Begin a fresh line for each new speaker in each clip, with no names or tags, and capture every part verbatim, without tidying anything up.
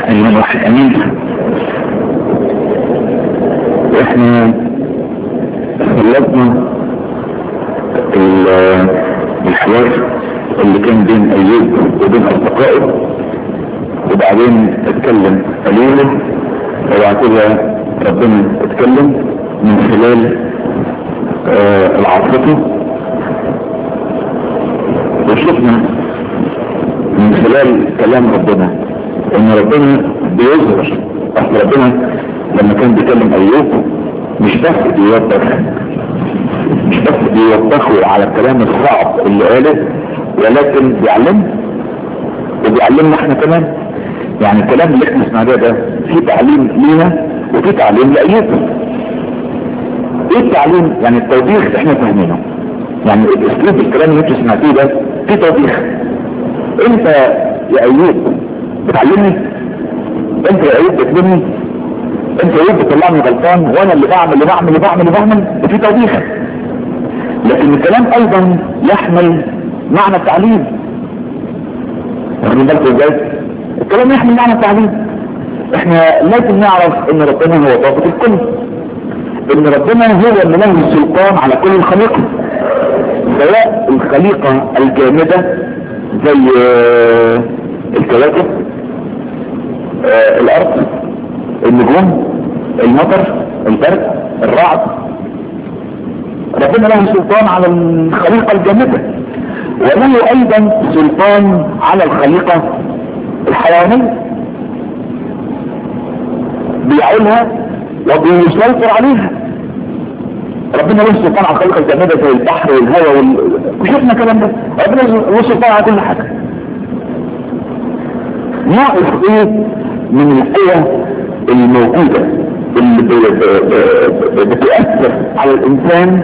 أيها الواحد أمين. وإحنا خلصنا الحوار اللي كان بين أيوب وبين أصدقائه، وبعدين اتكلم قليلا وبعد كده ربنا اتكلم من خلال آه العاصفة، وشفنا من خلال كلام ربنا ان ربنا بيظهر. اصل ربنا لما كان بيكلم ايوب مش بس بيوضح مش بس بيوضحه على الكلام الصعب اللي قاله، ولكن بيعلمه وبيعلمنا احنا كمان. يعني الكلام اللي احنا سمعناه ده فيه تعليم لينا وفيه تعليم لايوب. ايه التعليم؟ يعني التوبيخ اللي احنا فاهمينه، يعني اسلوب الكلام اللي انتوا سمعتوه ده فيه توبيخ. انت يا ايوب بتعلمني، انت يا ايوب بتلمني، انت يا ايوب بتطلعني غلطان وانا اللي بعمل اللي بعمل اللي بعمل اللي بعمل وفيه توبيخ. لكن الكلام ايضا يحمل معنى التعليم. واخدين بالكم ازاي؟ الكلام يحمل معنى التعليم. احنا لازم نعرف ان ربنا هو ضابط الكل، ان ربنا هو اللي له السلطان على كل الخليقه، سواء الخليقه الجامده زي الكواكب، آه الارض، النجوم، المطر، البرد، الرعد. ربنا له سلطان على الخليقه الجامده، وله ايضا سلطان على الخليقه الحيوانيه، بيعولها وبيسيطر عليها. ربنا له سلطان على الخليقه الجامده زي البحر والهواء وال... وشفنا الكلام ده. ربنا له سلطان على كل حاجه. ناقص ايه من القوى الموجوده اللي بتؤثر على الانسان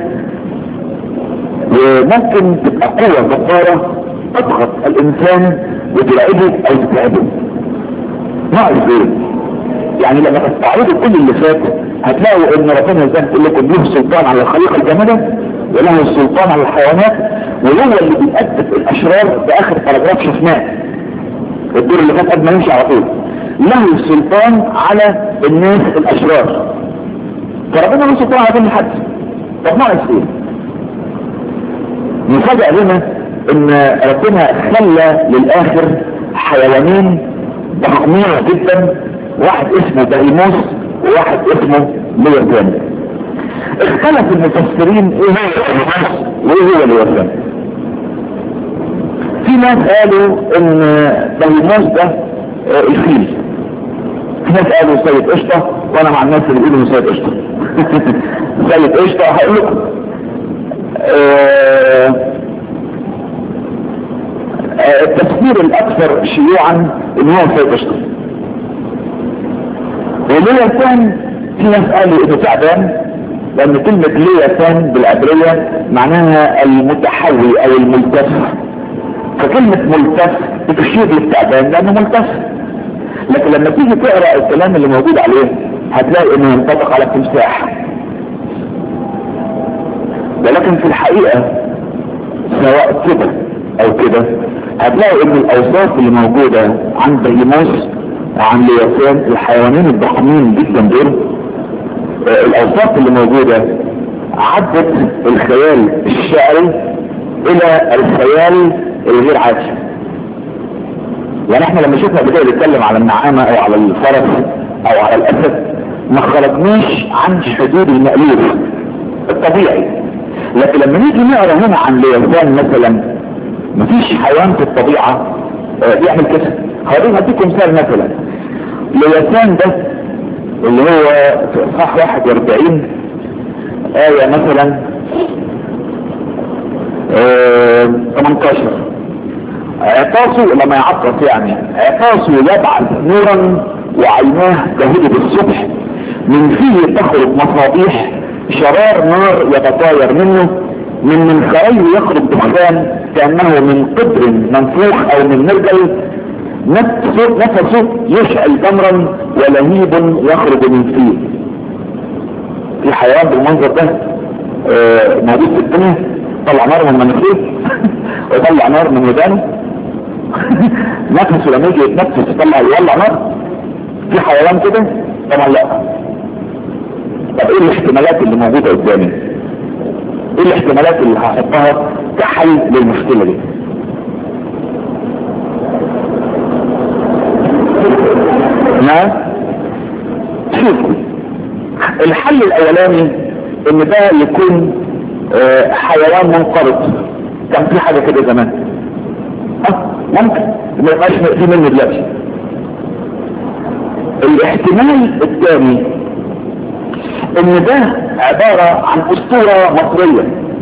وممكن تبقى قوة جبارة تضغط الانسان وتلعبه او تتعبه؟ ناقص ايه؟ يعني لما تستعرضوا كل اللي فات هتلاقوا ان ربنا زي ما قلت لكم له السلطان على الخليقه الجامده، وله السلطان على الحيوانات، وهو اللي بيأدب الاشرار. في اخر باراجراف شفناه الدور اللي فات قبل ما نمشي على طول، له السلطان على الناس الاشرار. فربنا له سلطان على كل حد. طب ناقص ايه؟ مفاجأة لنا ان ربنا خلى للاخر حيوانين ضخمين جدا، واحد اسمه بهيموس وواحد اسمه ليوثان. اختلف المفسرين ايه هو بهيموس وايه هو ليوثان. في ناس قالوا ان بهيموس ده الفيل، في ناس قالوا سيد قشطة، وانا مع الناس اللي بيقولوا سيد قشطة. سيد قشطة هقول لكم آه آه التفسير الاكثر شيوعا ان هو سيد قشطة. وليوثان في ناس قالوا انه تعبان، لان كلمة ليوثان بالعبرية معناها المتحوي او الملتف، فكلمة ملتف بتشير للتعبان لانه ملتف. لكن لما تيجي تقرأ الكلام اللي موجود عليه هتلاقي انه ينطبق على التمساح. ولكن في الحقيقة سواء كده او كده هتلاقي ان الاوصاف اللي موجودة عند بهيموس وعن ليوثان الحيوانين الضخمين جدا دول، الاوصاف اللي موجودة عدت الخيال الشعري الى الخيال الغير عادي. يعني احنا لما شفنا بدأ يتكلم على النعامة او على الفرس او على الاسد ما خرجناش عن حدود المألوف الطبيعي. لكن لما نيجي نقرا هنا عن ليوثان مثلا مفيش حيوان في الطبيعة بيعمل كده. هديكم مثال. مثلا ليوثان ده اللي هو في اصحاح واحد واربعين آية مثلا اه تمنتاشر، عطاسه لما يعطس يعني عطاسه يبعث نورا وعيناه تهدد الصبح، من فيه تخرج مصابيح، شرار نار يتطاير منه، من منخريه يخرج دخان كأنه من قدر منفوخ او من مرجل، نفسه, نفسه يشعل جمرا ولهيب يخرج من فيه. في حيوان بالمنظر ده آه موجود في الدنيا؟ طلع نار من مناخيره وطلع نار من ودانه. نفسه لما يجي يتنفس يطلع يولع نار. في حيوان كده؟ طبعا لا. طب ايه الاحتمالات اللي موجودة قدامي؟ ايه الاحتمالات اللي هحطها كحل للمشكلة دي؟ نعم. شوف، الحل الاولاني ان ده يكون اه حيوان منقرض. كان في حاجة كده زمان، اه ممكن ما يبقاش في منه دلوقتي. الاحتمال الثاني ان ده عبارة عن اسطورة مصرية،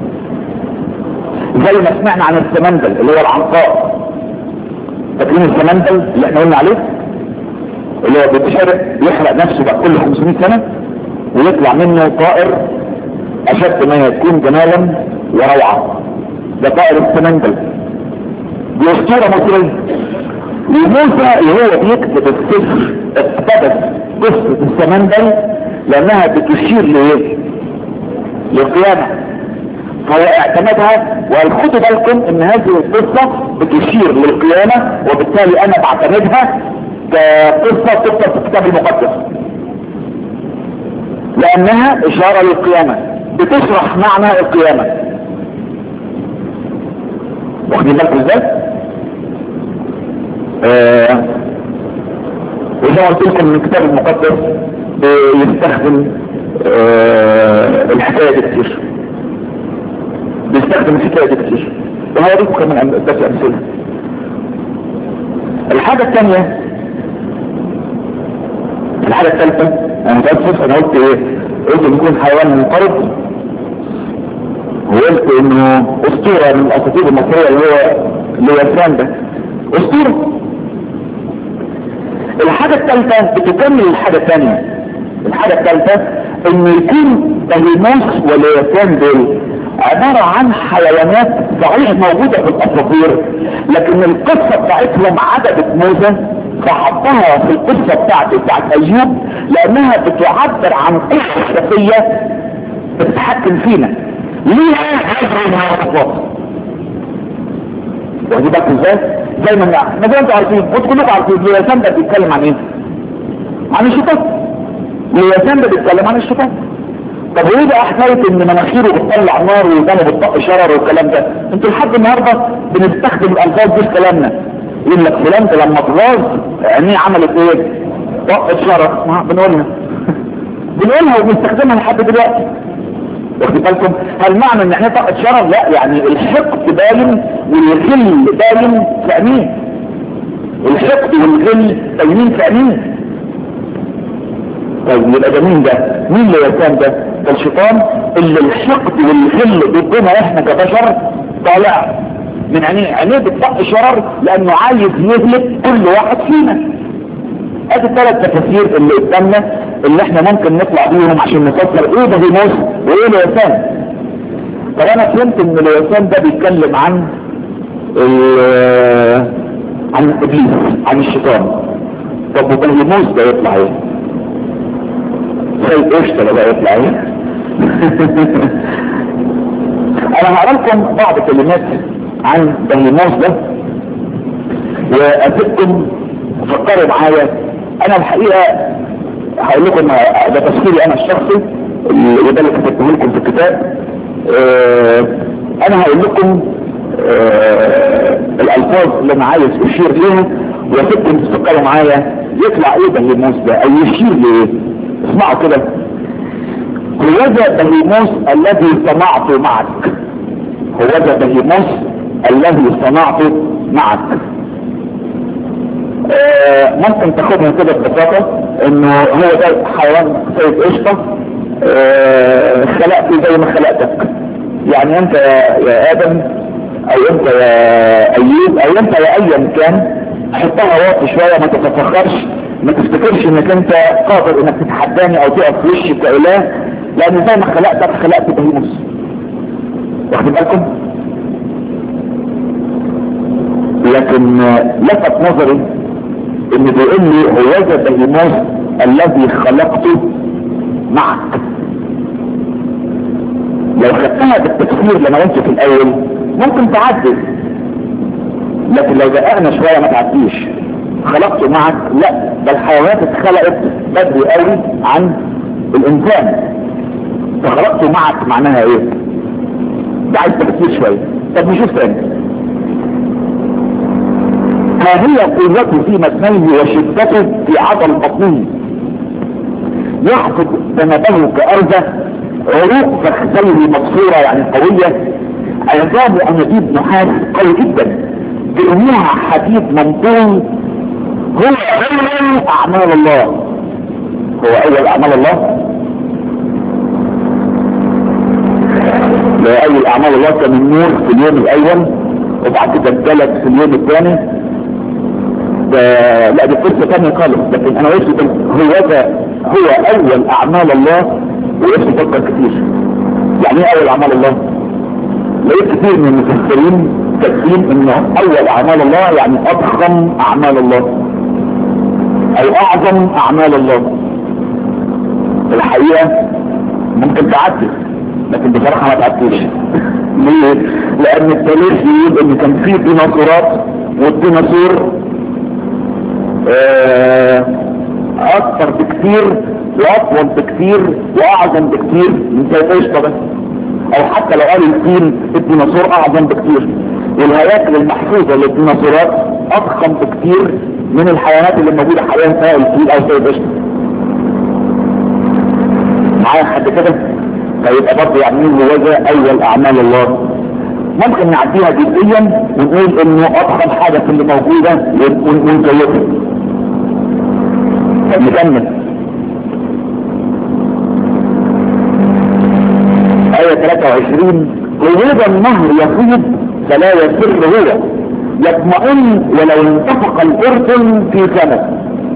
زي ما سمعنا عن السمندل اللي هو العنقاء. فاكرين السمندل اللي احنا قلنا عليه، اللي هو بيتحرق بيحرق نفسه بقى كل خمسمائة سنة ويطلع منه طائر اشد ما يكون جمالا وروعة. ده طائر السمندل، دي اسطورة مصرية. وموسى وهو بيكتب السفر اقتبس قصة السمندل لانها بتشير لايه؟ للقيامة، فهو اعتمدها. وخدوا بالكم ان هذه القصة بتشير للقيامة، وبالتالي انا بعتمدها كقصة تكتب في الكتاب المقدس لانها اشارة للقيامة، بتشرح معنى القيامة. واخدين بالكم ازاي؟ آه وزي ما قلت لكم من الكتاب المقدس بيستخدم آه الحكاية دي كتير، بيستخدم الحكاية دي كتير، وهوريكم كمان بس امثلة. الحاجة الثانية، الحاجة الثالثة، انا متأسف انا قلت ايه؟ قلت ان يكون حيوان منقرض، وقلت انه اسطورة من الاساطير المصرية اللي هو لياسان ده اسطورة. الحاجة الثالثة بتكمل الحاجة الثانية. الحاجة الثالثة ان يكون بهيموس ولياسان دول عبارة عن حيوانات صحيح موجودة في الاساطير، لكن القصة بتاعتهم عددت موسى فحطها في القصة بتاعته بتاعت ايوب، لانها بتعبر عن قصة شخصية بتتحكم فينا ليها هذه المواصفات. واخدين بالكم ازاي؟ زي ما ما زي ما انتوا عارفين وانتوا كلكم عارفين لياسان ده بيتكلم عن ايه؟ عن الشيطان. لياسان ده بيتكلم عن الشيطان. طب وايه بقى حكايه ان مناخيره بتطلع نار ودمه بتطق شرر والكلام ده؟ انتوا لحد النهارده بنستخدم الالفاظ دي في كلامنا. يقول لك فلان ده لما اتغاظ عينيه عملت ايه؟ طقت شرر. ما بنقولها بنقولها وبنستخدمها لحد دلوقتي. واخد بالكم؟ هل معنى ان احنا طاقة شرر؟ لا، يعني الحقد باين والغل باين في عينيه. الحقد والغل باينين في عينيه. طيب يبقى ده مين ده؟ مين لياسان ده؟ ده الشيطان اللي الحقد والغل ضدنا احنا كبشر طالع من عينيه. عينيه بتطق شرر لانه عايز يهلك كل واحد فينا. ادي الثلاث تفاسير اللي قدامنا اللي احنا ممكن نطلع بيهم عشان نفسر ايه ده هيموس وايه لياسان. طب انا فهمت ان لياسان ده بيتكلم عن عن ابليس، عن الشيطان. طب وده هيموس ده يطلع ايه؟ سيد اشتغل ده يطلع ايه؟ انا هقرا لكم بعض كلمات عن هيموس ده واسيبكم فكروا معايا. انا الحقيقة هقول لكم ده تفسيري انا الشخصي وده اللي كتبته لكم في الكتاب. اه انا هقول لكم اه الالفاظ اللي انا عايز اشير ليها واسيبكم تفكروا معايا يطلع ايه بهيموس ده او يشير لايه. اسمعوا كده: هوذا بهيموس الذي صنعته معك. هوذا بهيموس الذي صنعته معك. آه ممكن تاخدها كده ببساطة انه هو ده حيوان سيد قشطة. آه خلقته زي ما خلقتك، يعني انت يا, يا ادم او انت يا ايوب او انت يا ايا كان. حطها واطي شوية، ما تتفخرش، ما تفتكرش انك انت قادر انك تتحداني او تقف في وشي كاله، لان زي ما خلقتك خلقت بهيموس. واخد بالكم؟ لكن لفت نظري ان بيقول لي هوذا بهيموس الذي خلقته معك. لو خدتها بالتفسير اللي انا قلته في الاول ممكن تعدي، لكن لو دققنا شويه ما تعديش. خلقته معك، لا ده الحيوانات اتخلقت بدري قوي عن الانسان. فخلقته معك معناها ايه؟ ده عايز تفكير شويه. طب نشوف تاني. ما هي قوته في متنيه وشدته في عضل بطنه، يحفظ ذنبه كأرزة، عروق فخذيه مكسورة يعني قوية، عظام انابيب نحاس قوي جدا، جرموها حديد ممطون. هو اول اعمال الله، هو اول اعمال الله. اول اعمال الله كان النور في اليوم الاول، وبعد كده الجلد في اليوم الثاني. ده لا دي قصه ثانيه خالص، لكن انا قلت هو ده هو اول اعمال الله. وقلت فكر كتير يعني ايه اول اعمال الله؟ لقيت كتير من المفسرين كاتبين انه اول اعمال الله يعني اضخم اعمال الله او اعظم اعمال الله. الحقيقه ممكن تعدي، لكن بصراحه ما تعديش. ليه؟ لان التاريخ يقول ان كان في ديناصورات، والديناصور آه اكثر بكثير واطول بكثير واعظم بكثير من سيد طبعا، او حتى لو قالوا الفيل الديناصور اعظم بكثير. والهياكل المحفوظه للديناصورات اضخم بكثير من الحيوانات اللي موجوده حاليا سواء الفيل او سيد قشطه. معايا حد كده؟ فيبقى برضه يعني هو ده اول اعمال الله. ممكن نعديها جزئيا ونقول انه اضخم حاجه في اللي موجوده ونزيفها. طب نكمل آية ثلاثة وعشرين. وهذا النهر يفيض فلا يسر هو، يطمئن ولو انتفق الأردن في سنة.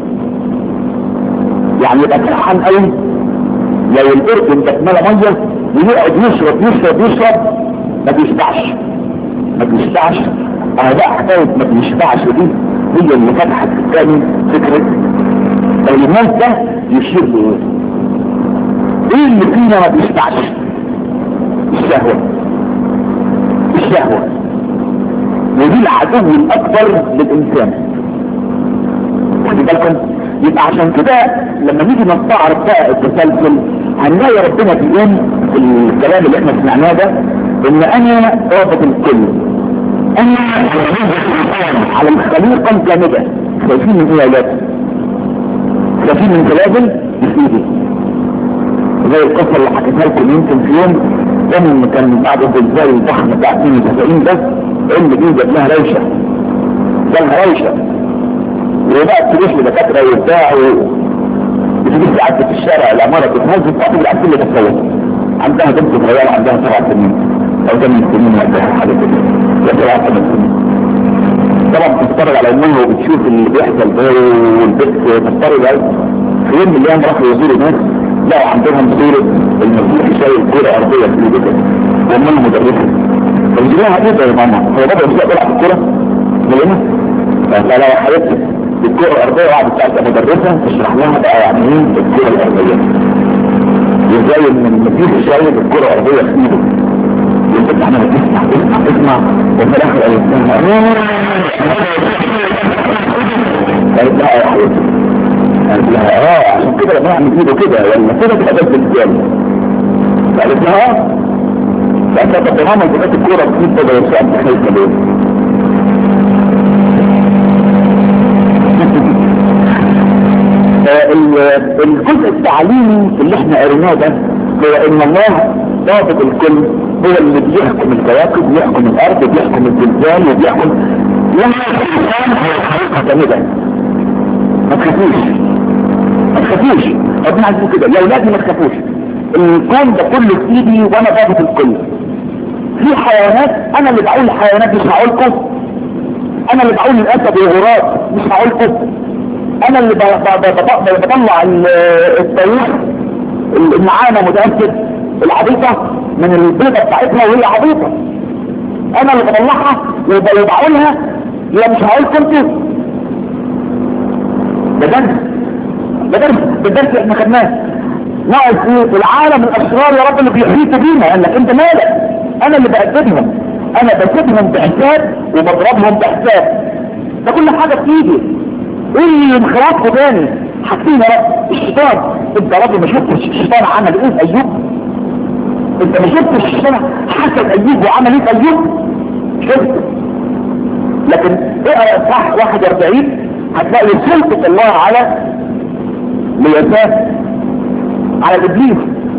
يعني يبقى فرحان قوي لو الأردن تكمل مية، ويقعد يشرب يشرب يشرب ما بيشبعش ما بيشبعش. انا بقى حكاية ما بيشبعش دي هي اللي فتحت قدامي فكرة الموت ده يشير لايه؟ ايه اللي فينا ما بيشبعش؟ الشهوة. الشهوة ودي العدو الاكبر للانسان. خلي بالكم. يبقى عشان كده لما نيجي نستعرض بقى التسلسل هنلاقي ربنا بيقول في الكلام اللي احنا سمعناه ده ان انا رابط الكل، انا على الخليقة الجامدة. شايفين من ايه يا ولاد؟ شايفين من زلازل بسيدي زي القصة اللي حكيتها لكم يمكن في يوم كان كان بعد الزلزال الضخم بتاع اثنين وتسعين ده اللي جاب لها روشة، جابها روشة وبقى تروح لدكاترة وبتاع بتجيب ساعات في الشارع العمارة بتهز بتقابل العكس اللي بتصور. عندها بنت صغيرة عندها سبع سنين او ثمان سنين وقتها حاجة كده يا سبع ثمان سنين. طبعا بتتفرج على امها وبتشوف اللي بيحصل ده والبنت بتتفرج عليه. في يوم من الايام راحوا يزوروا ناس لقوا عندهم صورة المسيح شايل كورة ارضية في ايده وامها مدرسة. فيجيبوها ايه يا ماما؟ هو بابا مش بيلعب الكورة؟ ملينا؟ فقال يا حبيبتي الكورة الارضية وقعدت بتاعت مدرسة تشرح لها بقى يعني ايه الكورة الارضية. ازاي ان المسيح شايل الكورة الارضية في ايده. يقول احنا بنسمع اسمع اسمع وفي الاخر قالت لها قالت لها يا حبيبتي قالت لها اه عشان كده لما اعمل ايده كده ولا كده تبقى بس الجامد. قالت لها اه فأنت تماما جبت الكورة بسيط كده وسعب بخيطة ليه. الجزء التعليمي اللي احنا قريناه ده هو ان الله ضابط الكل، هو اللي بيحكم الكواكب ويحكم الارض وبيحكم الزلزال وبيحكم لما الانسان هو الحقيقة جامدة. ما تخافوش ما تخافوش ربنا عايزين كده يا ولادي ما تخافوش. الكون ده كله في ايدي وانا ضابط الكل. في حيوانات انا اللي بقول الحيوانات مش هقولكم، انا اللي بقول الاسد والغراب مش هقولكم، انا اللي بطلع الطيور النعامة متأكد العبيطة من البيضة بتاعتها وهي عبيطة، انا اللي بطلعها وبقولها. يا مش هقولكم انتوا ده درس ده درس ده درس احنا خدناه. ناقص ايه في العالم الاشرار يا رب اللي بيحيطوا بينا؟ قال لك انت مالك؟ انا اللي بأدبهم، انا بسيبهم بحساب وبضربهم بحساب. ده كل حاجة في ايدي. ايه اللي انخرطه تاني؟ حاطين الشيطان. انت راجل ما شفتش الشيطان عمل ايه في ايوب؟ انت ما شفتش الشيطان حسد ايوب وعمل ايه في ايوب؟ شفت. لكن اقرا صح واحد واربعين هتلاقي سلطة الله على ليتان، على ابليس.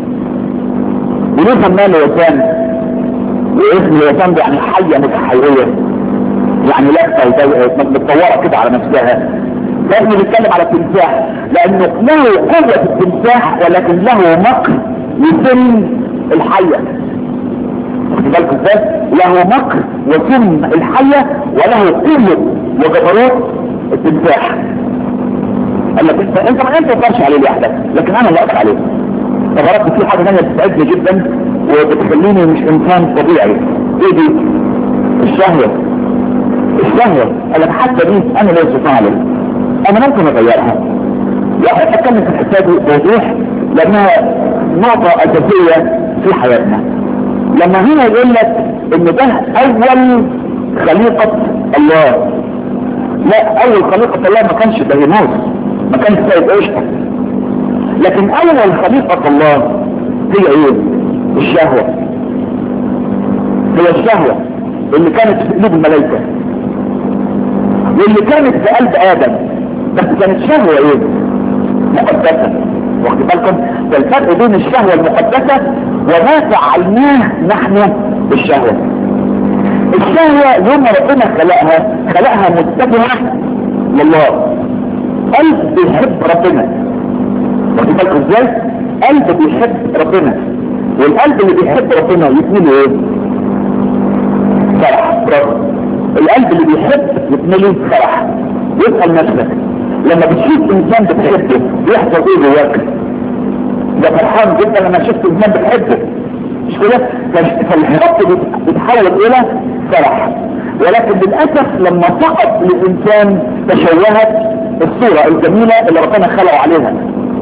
ونفهم ما ليتان، واسم ليتان يعني حية متحيرية، يعني لفة متطورة كده على نفسها. لازم نتكلم على التمساح لانه له قوة التمساح ولكن له مكر يسم الحية. خد بالك ازاي؟ له مكر وسم الحية وله قوة وجبروت التمساح. قال لك انت انت ما انت تقدرش عليه لوحدك، لكن انا اللي اقدر عليه. فغرضت في حاجة ثانية بتسعدني جدا وبتخليني مش انسان طبيعي. ايه دي؟ الشهوة. الشهوة قال لك حتى دي انا لا استطيع عليها، انا ممكن اغيرها. واحد اتكلم في الحساب بوضوح لانها نقطة اساسية في حياتنا. لما هنا يقول لك ان ده اول خليقة الله، لا اول خليقة الله ما كانش ديناص، ما كانش سيد قشطة، لكن اول خليقة الله هي ايه؟ الشهوة. هي الشهوة اللي كانت في قلوب الملائكة واللي كانت في قلب ادم، بس كانت شهوة ايه؟ مقدسة. واخد بالكم؟ ده الفرق بين الشهوة المقدسة وما فعلناه نحن بالشهوة. الشهوة يوم ربنا خلقها خلقها متجهة لله. قلب بيحب ربنا. واخد بالكم ازاي؟ قلب بيحب ربنا، والقلب اللي بيحب ربنا يتملي ايه؟ فرح. برافو. القلب اللي بيحب يتملي فرح. يسأل نفسك لما بتشوف انسان بتحبه بيحصل ايه جواك؟ ده فرحان جدا لما شفت انسان بتحبه، مش كده؟ فالحب بيتحول الى فرح. ولكن للاسف لما فقط الانسان تشوهت الصورة الجميلة اللي ربنا خلقه عليها،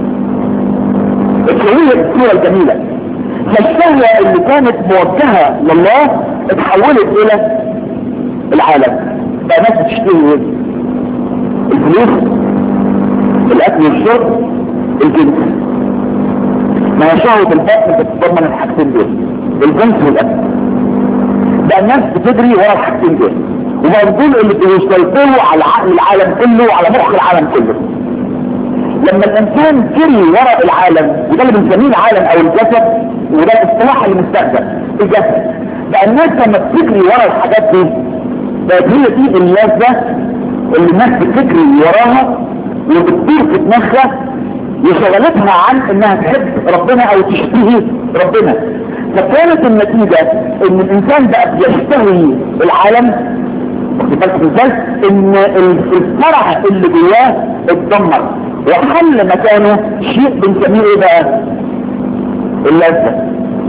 اتشوهت الصورة الجميلة، فالشهوة اللي كانت موجهة لله اتحولت الى العالم. بقى ناس بتشتري الفلوس، الاكل والشرب، الجنس. ما هي شهوة البطن بتتضمن الحاجتين دول، الجنس والاكل. بقى الناس بتجري ورا الحاجتين دول، وبقى دول اللي بيسيطروا على عقل العالم كله وعلى مخ العالم كله. لما الانسان جري ورا العالم، وده اللي بنسميه العالم او الجسد، وده الاصطلاح اللي مستخدم الجسد، بقى الناس لما بتجري ورا الحاجات دي بقت هي دي اللذة اللي الناس بتجري وراها وبتدور في دماغها وشغلتها عن انها تحب ربنا او تشتهي ربنا. فكانت النتيجة ان الانسان بقى بيشتهي العالم. واخد بالكم ازاي؟ ان الفرح اللي جواه اتدمر وحل مكانه شيء بنسميه ايه بقى؟ اللذة.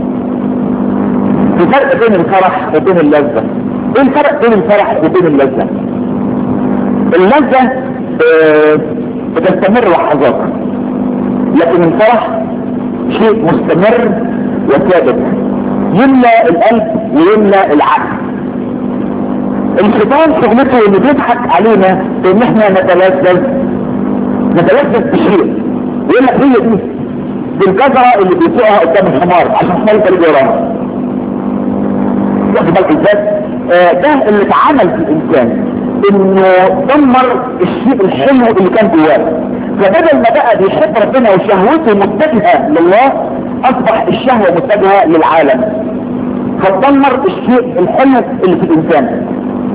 في فرق بين الفرح وبين اللذة. ايه الفرق بين الفرح وبين اللذة؟ اللذة اه بتستمر لحظات، لكن الفرح شيء مستمر وثابت يملى القلب ويملى العقل. الشيطان شغلته انه بيضحك علينا بان احنا نتلذذ نتلذذ بشيء، ويقول لك هي دي دي الجزرة اللي بيسوقها قدام الحمار عشان الحمار يجري وراها. واخد بالك ازاي؟ آه ده اللي اتعمل في الانسان، انه دمر الشيء الحلو اللي كان جواه. فبدل ما بقى بيحب ربنا وشهوته متجهة لله، اصبح الشهوة متجهة للعالم، فتدمر الشيء الحلو اللي في الانسان.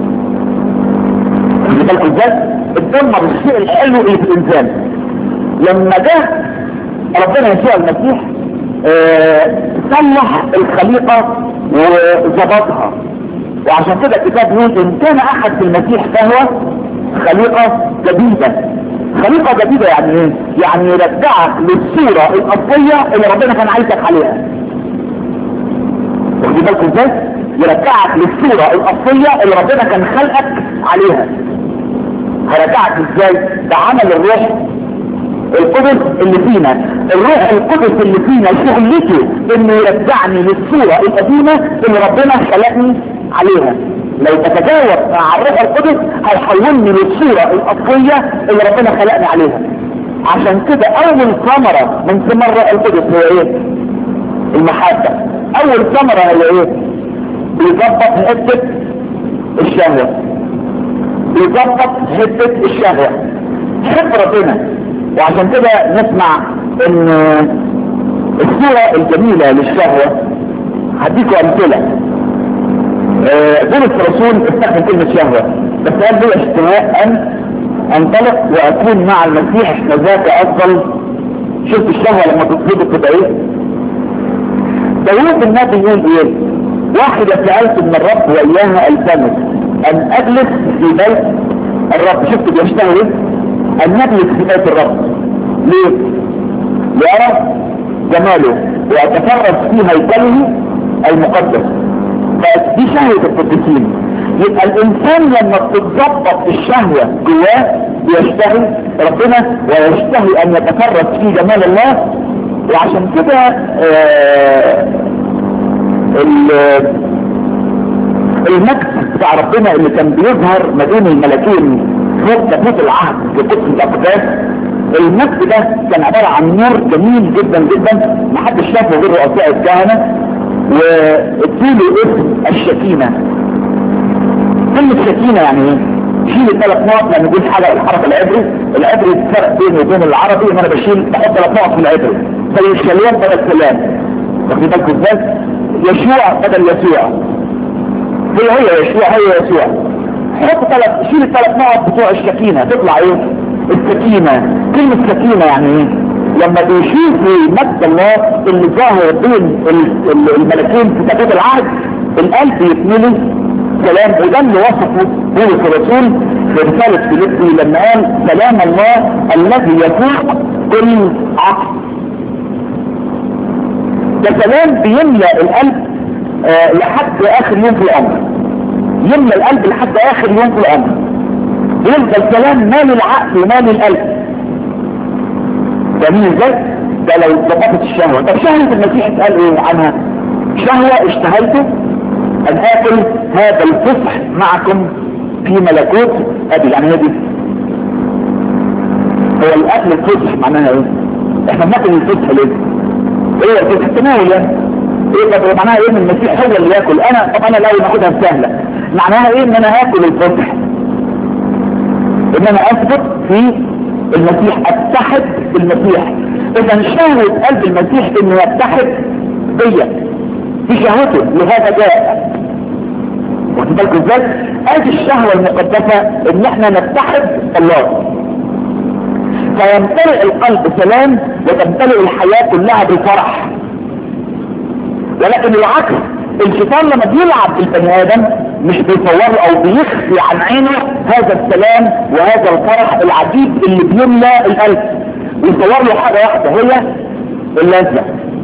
واخد بالك ازاي؟ اتدمر الشيء الحلو اللي في الانسان. لما جاء ربنا يسوع المسيح اه صلح الخليقة وظبطها. وعشان كده الكتاب يقول ان كان احد في المسيح فهو خليقة جديدة. خليقة جديدة يعني ايه؟ يعني يرجعك للصورة الاصلية اللي ربنا كان عايزك عليها. واخد بالك ازاي؟ يرجعك للصورة الاصلية اللي ربنا كان خلقك عليها. هيرجعك ازاي؟ ده عمل الروح القدس اللي فينا. الروح القدس اللي فينا شغلته انه يرجعني للصورة القديمة اللي ربنا خلقني عليها.
لو تتجاوب مع الروح القدس هيحولني للصورة الاصلية اللي ربنا خلقني عليها. عشان كده اول ثمرة من ثمار الروح القدس هو ايه؟ المحبة. اول ثمرة هي ايه؟ بيظبط حتة الشهوة، بيظبط حتة الشهوة، حب ربنا. وعشان كده نسمع ان الصورة الجميلة للشهوة هديكوا امثلة. بولس الرسول استخدم كلمة شهوة، بس قال لي اشتهاء ان انطلق واكون مع المسيح فذاك افضل. شفت الشهوة لما تطلبك تبقى ايه؟ داوود النبي يقول ايه؟ واحدة سألت من الرب واياها التمس ان اجلس في بيت الرب. شفت بيشتهي ايه؟ ان نجلس في بيت الرب. ليه؟ ليرى جماله ويتفرج في هيكله المقدس. فدي شهوة القديسين. يبقى الانسان لما بتتظبط الشهوة جواه بيشتهي ربنا ويشتهي ان يتفرج في جمال الله. وعشان كده آه المجد بتاع ربنا اللي كان بيظهر ما بين الملكين فوق تابوت العهد في قدس الاقداس، المجد ده كان عبارة عن نور جميل جدا جدا محدش شافه غير رؤساء الكهنة، واديله اسم الشكينة. كلمة شكينة يعني ايه؟ شيل الثلاث نقط. لما نقول حاجة الحرف العبري، العبري الفرق بينه وبين العربي ان انا بشيل بحط ثلاث نقط في العبري، زي الشليان بدل سلام. واخدين بالكم ازاي؟ يشوع بدل يسوع، هي هي يشوع هي يسوع. حط ثلاث، شيل الثلاث نقط بتوع الشكينة تطلع ايه؟ السكينة. كلمة سكينة يعني ايه؟ لما بيشوفوا مجد الله اللي ظاهر بين الملكين في تابوت العهد القلب يتملي سلام. وده اللي وصفه بولس الرسول في رسالة فيليبي لما قال سلام الله الذي يفوق كل عقل. ده سلام بيملأ القلب آه لحد اخر يوم في العمر، يملأ القلب لحد اخر يوم في العمر. يفضل سلام مال العقل ومال القلب. جميل ازاي؟ ده لو ضبطت الشهوة. طب شهوة المسيح اتقال ايه عنها؟ شهوة اشتهيته ان اكل هذا الفصح معكم في ملكوت ابي. يعني هذه هو الاكل الفصح معناها ايه؟ احنا بناكل الفصح ليه؟ ايه الفصح؟ التناول يعني ايه؟ طب معناها ايه ان المسيح هو اللي ياكل؟ انا طب انا لو ناخدها سهلة معناها ايه ان انا هاكل الفصح؟ ان انا اثبت في المسيح، اتحد بالمسيح. اذا شهوة قلب المسيح انه يتحد بيا في شهوته، لهذا جاء. واخد بالكم ازاي؟ ادي الشهوة المقدسة ان احنا نتحد الله، فيمتلئ القلب سلام وتمتلئ الحياة كلها بالفرح. ولكن العكس، الشيطان لما بيلعب بالبني ادم مش بيصوره او بيخفي عن عينه هذا السلام وهذا الفرح العجيب اللي بيملى القلب، ويصور له حاجة واحدة هي اللذة.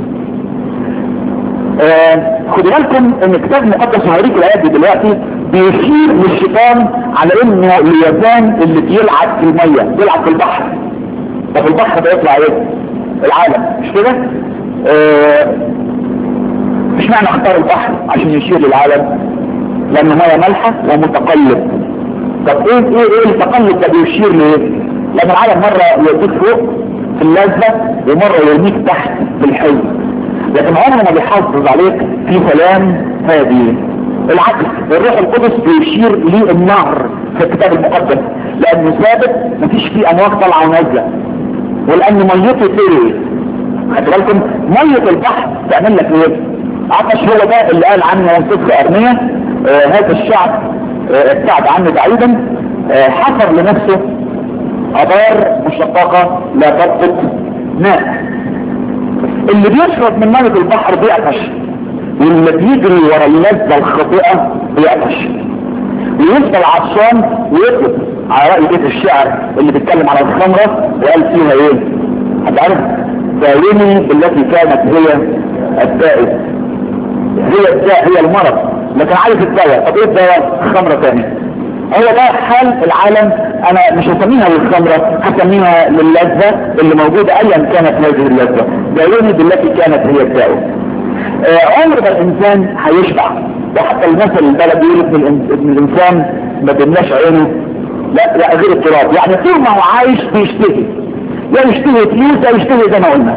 آه خدوا بالكم ان الكتاب المقدس هوريكم الايات دي دلوقتي بيشير للشيطان على انه اليابان اللي بيلعب في المية، بيلعب في البحر. طب البحر ده يطلع ايه؟ العالم، مش كده؟ آه مش معنى اختار البحر عشان يشير للعالم؟ لان هو ملحة ومتقلب. طب ايه ايه ايه التقلب ده بيشير ليه؟ لان العالم مرة يوديك فوق في اللذة ومرة يرميك تحت في الحزن، لكن عمره ما بيحافظ عليك في سلام هادي. العكس، الروح القدس بيشير للنهر في الكتاب المقدس لانه ثابت مفيش فيه امواج طالعه ونازله، ولان ميته تروي. خدوا بالكم ميه البحر تعمل لك ايه؟ عطش. هو ده اللي قال عنه صدق ارميا آه هذا الشعب آه ابتعد عنه بعيدا، آه حفر لنفسه ابار مشققه لا تضبط ماء. اللي بيشرب من ميه البحر بيعطش، واللي بيجري ورا اللذة الخاطئة بيعطش ويفضل عطشان ويطلب. على رأي بيت الشعر اللي بيتكلم على الخمرة وقال فيها ايه؟ هتعرف داويني بالتي كانت هي الدائب. هي الداء، هي المرض، لكن عارف الدواء. طب ايه الدواء؟ الخمرة تاني. هو ده حال العالم. انا مش هسميها للخمرة، هسميها للذة اللي موجودة ايا كانت هذه اللذة. داويني بالتي كانت هي الداء. عمر ما الانسان هيشبع. وحتى المثل البلد يقول ابن الانسان ما بيملاش عينه لا لا غير التراب. يعني طول ما هو عايش بيشتهي، يا يشتهي فلوس يا يشتهي زي ما قلنا.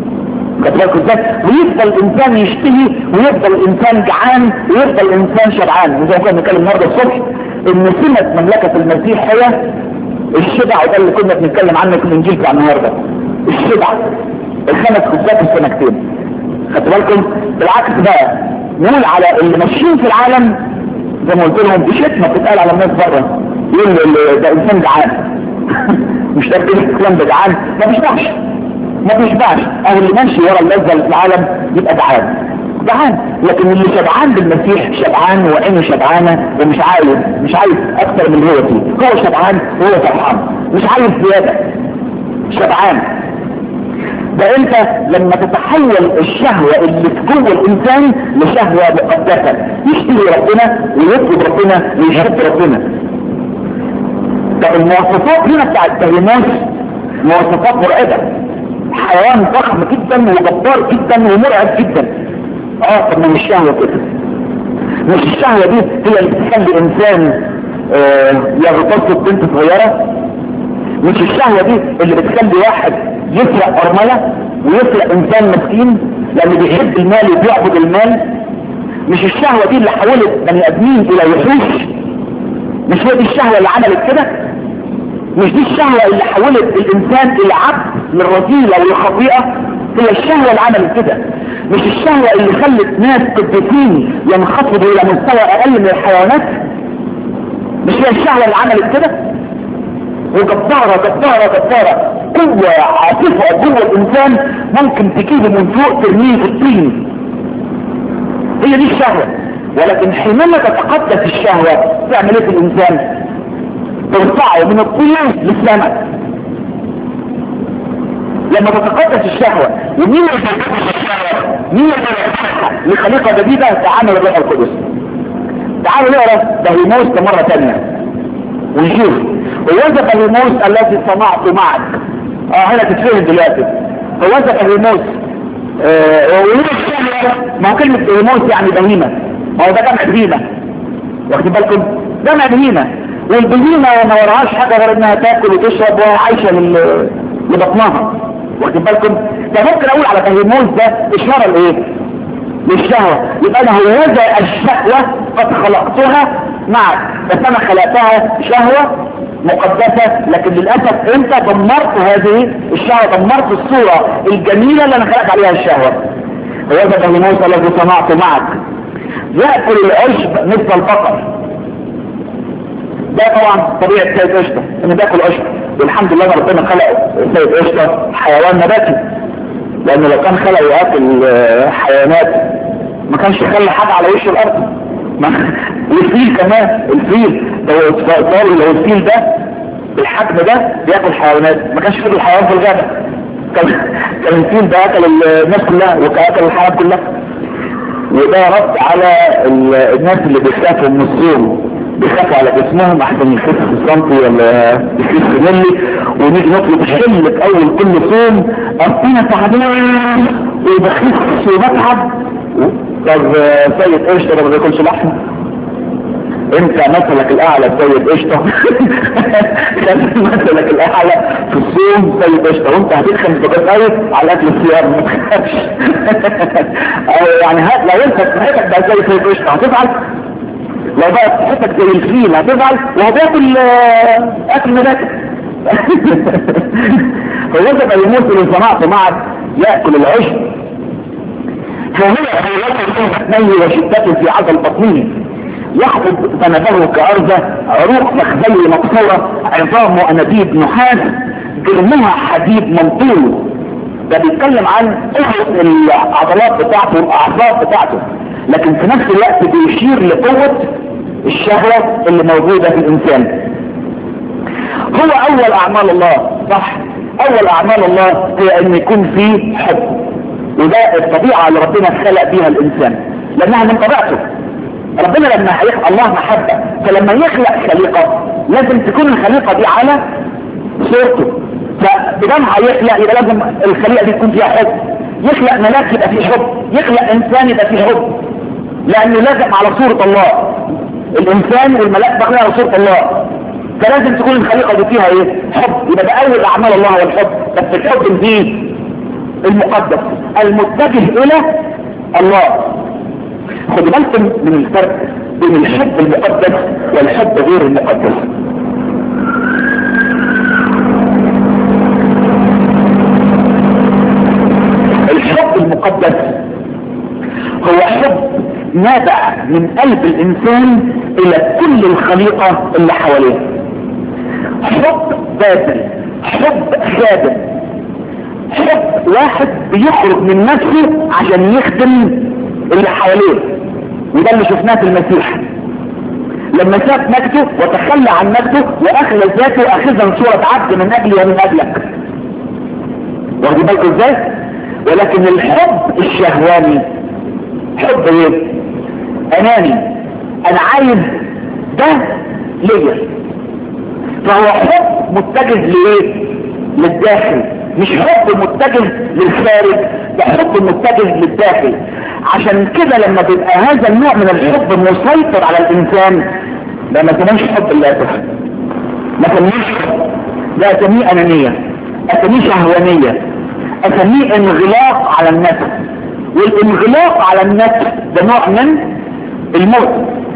ويفضل الانسان يشتهي ويفضل الانسان جعان ويفضل الانسان شبعان. وزي ما كنا بنتكلم النهارده الصبح ان سمة مملكة المسيح هي الشبع، وده اللي كنا بنتكلم عنه في الانجيل بتاع النهارده. الشبع الخمس خبزات والسمكتين. خدتوا بالكم؟ بالعكس بقى نقول على اللي ماشيين في العالم زي ما قلت لهم بشتمه بتتقال على الناس بره، يقول ده انسان جعان. مش ده كده الكلام ده جعان ما بيشبعش ما بيشبعش. او اللي ماشي ورا اللذه اللي في العالم يبقى جعان جعان. لكن اللي شبعان بالمسيح شبعان وعينه شبعانه ومش عايز مش عايز اكتر من اللي هو فيه. هو شبعان وهو فرحان مش عايز زياده، شبعان. ده انت لما تتحول الشهوة اللي في جوه الانسان لشهوة مقدسة، يشتهي ربنا ويطلب ربنا ويحب ربنا. طب المواصفات هنا بتاعت ديموس مواصفات مرعبة. حيوان ضخم جدا وجبار جدا ومرعب جدا. اه طب ما مش الشهوة كده، مش الشهوة دي هي اللي بتخلي انسان آه يغتصب بنت صغيرة، مش الشهوة دي اللي بتخلي واحد يسرق أرملة ويسرق إنسان مسكين لأنه بيحب المال وبيعبد المال. مش الشهوة دي اللي حولت بني آدمين إلى وحوش. مش هي دي الشهوة اللي عملت كده. مش دي الشهوة اللي حولت الإنسان إلى عبد للرذيلة والخطيئة. هي الشهوة اللي عملت كده. مش الشهوة اللي خلت ناس قديسين ينخفضوا إلى مستوى أقل من الحيوانات. مش هي الشهوة اللي عملت كده. وجبارة جبارة جبارة قوة عاطفة جوه الانسان ممكن تجيبه من فوق ترميه في الطين. هي دي الشهوة. ولكن حينما تتقدس الشهوة تعمل ايه في الانسان؟ ترفعه من الطين للسماء. لما تتقدس الشهوة ومين اللي تتقدس الشهوة؟ مين اللي تتقدسها لخليقة جديدة؟ تعامل الروح القدس. تعالوا نقرا ديموس مرة تانية ونشوف ووجد ديموس الذي صنعت معك. اه هنا تتفهم دلوقتي. ووجد ديموس اه ما هو كلمة ديموس يعني بهيمة. ما هو ده جمع بهيمة. واخدين بالكم؟ جمع بهيمة. والبهيمة ما وراهاش حاجة غير انها تاكل وتشرب وعايشة لبطنها. واخدين بالكم؟ ده ممكن اقول على ديموس ده اشارة لايه؟ للشهوة. يبقى انا هوذا الشهوة قد خلقتها معك. بس انا خلقتها شهوة مقدسة، لكن للأسف انت دمرت هذه الشهوة، دمرت الصورة الجميلة اللي انا خلقت عليها الشهوة. ووجد ديموس الذي صنعت معك يأكل العشب مثل البقر. ده طبعا طبيعة سيد قشطة انه بياكل عشب. والحمد لله ربنا خلق سيد قشطة حيوان نباتي، لانه لو كان خلق يأكل حيوانات ما كانش يخلي حاجة على وش الارض. والفيل كمان، الفيل لو اتصال لو الفيل ده بالحجم ده بياكل حيوانات ما كانش فيه الحيوان في الغابة. كان كان الفيل ده اكل الناس كلها وكاكل الحيوان كلها. وده رد على الناس اللي بيخافوا من الصوم، بيخافوا على جسمهم احسن يخفوا سنتي ولا يخفوا ملي، ونيجي نطلب حل في اول كل صوم اصلنا تعبان وبخس وبتعب. طب سيد قشطة ما بياكلش لحمة؟ انت مثلك الاعلى سيد قشطة. كان مثلك الاعلى في الصوم سيد قشطة، وانت هتدخل بتقايد على اكل الصيام ما تخافش. يعني هات لو انت صحتك بقى زي سيد قشطة هتفعل؟ لو بقى صحتك زي الفيل هتفعل؟ وهتاكل اكل نباتي. فوجد ديموس اللي صنعت معك يأكل العشب. فهي خيلته وشدته في عضل بطنه يحفظ ذنبه كأرضه عروق مخزيه مكسورة عظام وانابيب نحاس جرمها حديد منطول. ده بيتكلم عن العضلات بتاعته والاعصاب بتاعته، لكن في نفس الوقت بيشير لقوة الشهوة اللي موجودة في الانسان. هو اول اعمال الله صح، اول اعمال الله هي ان يكون فيه حب، وده الطبيعة اللي ربنا خلق بيها الانسان لانها من طبيعته. ربنا لما هيخلق الله محبة، فلما يخلق خليقة لازم تكون الخليقة دي على صورته. فبدام هيخلق يبقى لازم الخليقة دي تكون فيها حب. يخلق ملاك يبقى فيه حب، يخلق انسان يبقى فيه حب، لانه لازم على صورة الله. الانسان والملاك بقى على صورة الله، فلازم تكون الخليقة دي فيها ايه؟ حب. يبقى ده اول اعمال الله هو الحب، بس الحب دي المقدس المتجه الى الله. خدوا بالكم من الفرق بين الحب المقدس والحب غير المقدس. الحب المقدس هو حب نابع من قلب الانسان الى كل الخليقة اللي حواليه، حب باذل، حب خادم، حب واحد بيخرج من نفسه عشان يخدم اللي حواليه. وده اللي شفناه في المسيح لما ساب نفسه وتخلى عن نفسه واخلى ذاته اخذا صورة عبد من اجلي ومن اجلك. واخدين بالكم ازاي؟ ولكن الحب الشهواني حب ايه؟ اناني، انا عايز ده ليا. فهو حب متجه لايه؟ للداخل، مش حب متجه للخارج، ده حب متجه للداخل. عشان كده لما بيبقى هذا النوع من الحب مسيطر على الانسان، ده ما سموش حب اللاتح، ما سموش، ده اسميه انانية، اسميه شهوانية، اسميه انغلاق على النفس. والانغلاق على النفس ده نوع من الموت،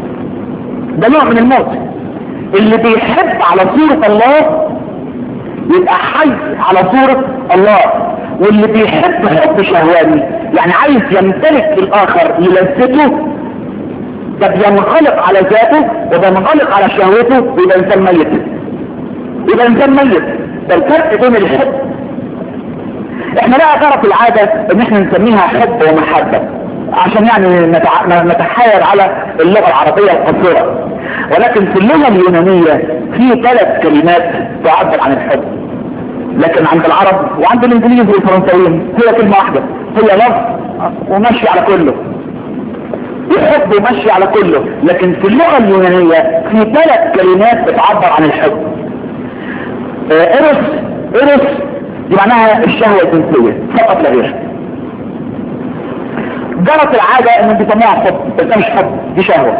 ده نوع من الموت. اللي بيحب على صورة الله يبقى حي على صورة الله، واللي بيحب حب شهواني يعني عايز يمتلك الاخر يلذته، ده بينغلق على ذاته وبينغلق على شهوته ويبقى انسان ميت، يبقى انسان ميت. ده الفرق بين الحب. احنا لا غرض العادة ان احنا نسميها حب ومحبة عشان يعني نتحايل على اللغة العربية القصيرة، ولكن في اللغة اليونانية في ثلاث كلمات تعبر عن الحب، لكن عند العرب وعند الانجليز والفرنسيين هي كلمة واحدة، هي لفظ ومشي على كله، يحب ومشي على كله. لكن في اللغة اليونانية في ثلاث كلمات بتعبر عن الحب. ايروس، ايروس دي معناها الشهوة الجنسية فقط لا غير. جرت العادة ان بيسموها حب، بس ده مش حب، دي شهوة.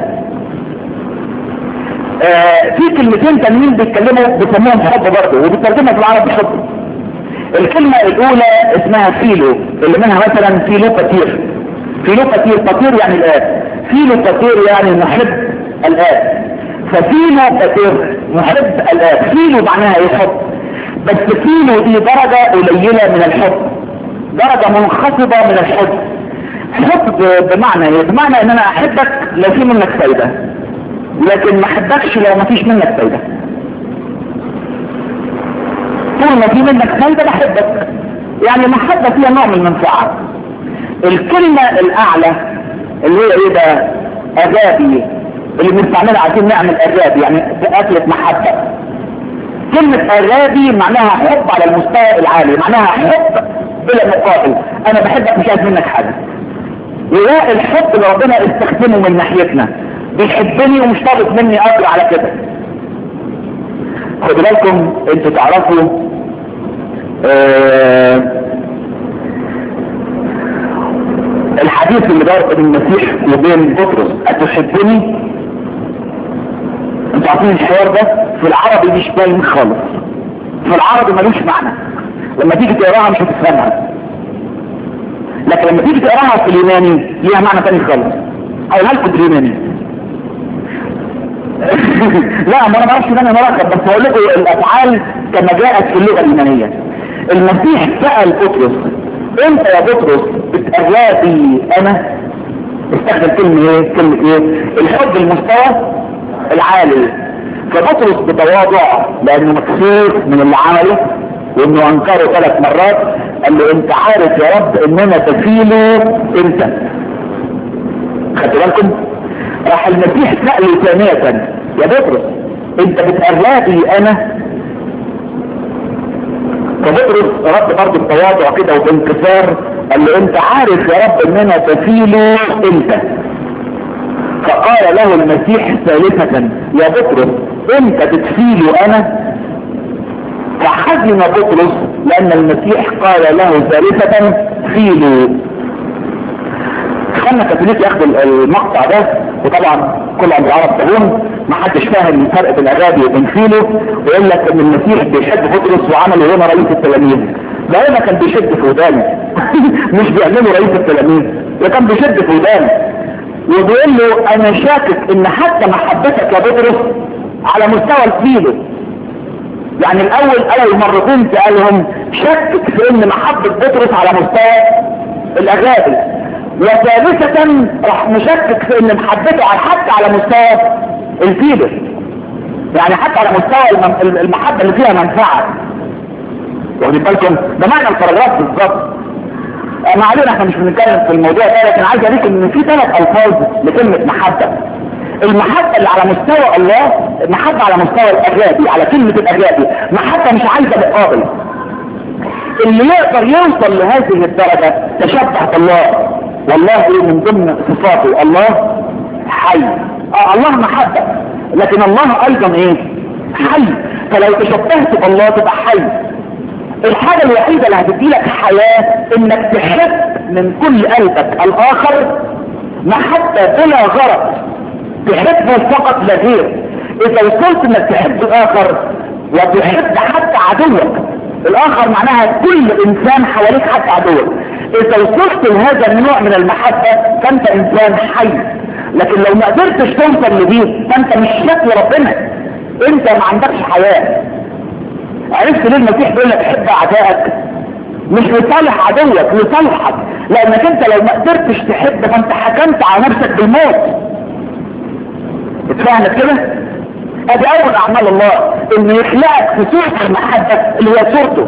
آه في كلمتين تانيين بيتكلموا بيسموهم حب برضه، وبيترجمها في العرب حب. الكلمة الاولى اسمها فيلو، اللي منها مثلا فيلو باتير. فيلو باتير، باتير يعني الاب، فيلو باتير يعني محب الاب. ففيلو باتير محب الاب، فيلو معناها ايه؟ حب. بس فيلو دي درجة قليلة من الحب، درجة منخفضة من الحب. حب بمعنى ايه؟ بمعنى ان انا احبك لو في منك فايدة، لكن ما احبكش لو ما فيش منك فايدة. طول ما في منك فايدة بحبك، يعني المحبة فيها نوع من المنفعة. الكلمة الاعلى اللي هي ايه ده؟ اجابي، اللي بنستعملها عشان نعمل اجابي يعني اكلة محبة. كلمة اغابي معناها حب على المستوى العالي، معناها حب بلا مقابل، انا بحبك مش عايز منك حاجة. وده الحب اللي ربنا استخدمه من ناحيتنا، بيحبني ومش طالب مني اجر على كده. خدوا بالكم انتوا تعرفوا آه الحديث اللي دار بين المسيح وبين بطرس، اتحبني؟ انتوا عارفين الحوار ده في العربي مش باين خالص، في العربي ملوش معنى، لما تيجي تقراها مش هتفهمها، لكن لما تيجي تقراها في اليوناني ليها معنى تاني خالص. هقولها لكم باليوناني. لا ما انا ما اعرفش ان انا مركب، بس هقول لكم الافعال كما جاءت في اللغه اليونانيه. المسيح سال بطرس انت يا بطرس بتقربي انا؟ استخدم كلمه ايه؟ كلمه ايه؟ الحب المستوى العالي. فبطرس بتواضع لانه مكسور من اللي عمله وانه انكره ثلاث مرات، قال له انت عارف يا رب ان انا تفيله انت. خدتوا بالكم؟ راح المسيح سأله ثانية يا بطرس انت بتقربي انا؟ فبطرس رد برضه بتواضع كده وبانكسار قال له انت عارف يا رب ان انا تفيله انت. فقال له المسيح ثالثة يا بطرس انت بتفيله انا؟ فحزن بطرس لان المسيح قال له ثالثة فيلو. خلنا كاثوليك ياخدوا المقطع ده، وطبعا كل عم العرب تهون، ما حدش فاهم الفرق بين اغابي وبين فيلو، ويقول لك ان المسيح بيشد بطرس وعمله هنا رئيس التلاميذ. ده هنا كان بيشد في ودانه مش بيعمله رئيس التلاميذ، ده كان بيشد في ودانه وبيقول له انا شاكك ان حتى محبتك يا بطرس على مستوى الفيلو. يعني الاول اول مرتين سألهم شكك في ان محبة بطرس على مستوى الاغابي، وثالثة راح مشكك في ان محبته على حتى على مستوى الفيلو، يعني حتى على مستوى المحبة اللي فيها منفعة. واخدين بالكم؟ ده معنى الباراجراف بالظبط. ما علينا، احنا مش بنتكلم في الموضوع ده، لكن عايز اوريك ان في ثلاث الفاظ لكلمة محبة. المحبة اللي على مستوى الله محبة على مستوى الاغابي، على كلمة الاغابي، محبة مش عايزة مقابل. اللي يقدر يوصل لهذه الدرجة تشبه بالله، والله من ضمن صفاته الله حي. اه الله محبة، لكن الله ايضا ايه؟ حي. فلو تشبهت بالله تبقى حي. الحاجة الوحيدة اللي هتديلك حياة انك تحب من كل قلبك الاخر محبة بلا غرض، تحبه فقط لا غير. اذا وصلت انك تحب الاخر وتحب حتى عدوك، الاخر معناها كل انسان حواليك حتى عدوك، اذا وصلت لهذا النوع من المحبة فانت انسان حي. لكن لو ما قدرتش توصل لديه فانت مش شكل ربنا، انت ما عندكش حياة. عرفت ليه المسيح بيقول لك حب اعدائك؟ مش لصالح عدوك، لصالحك، لانك انت لو ما قدرتش تحب فانت حكمت على نفسك بالموت. اتفهمت كده؟ ادي اول اعمال الله، انه يخلقك في صورة المحبة اللي هي صورته.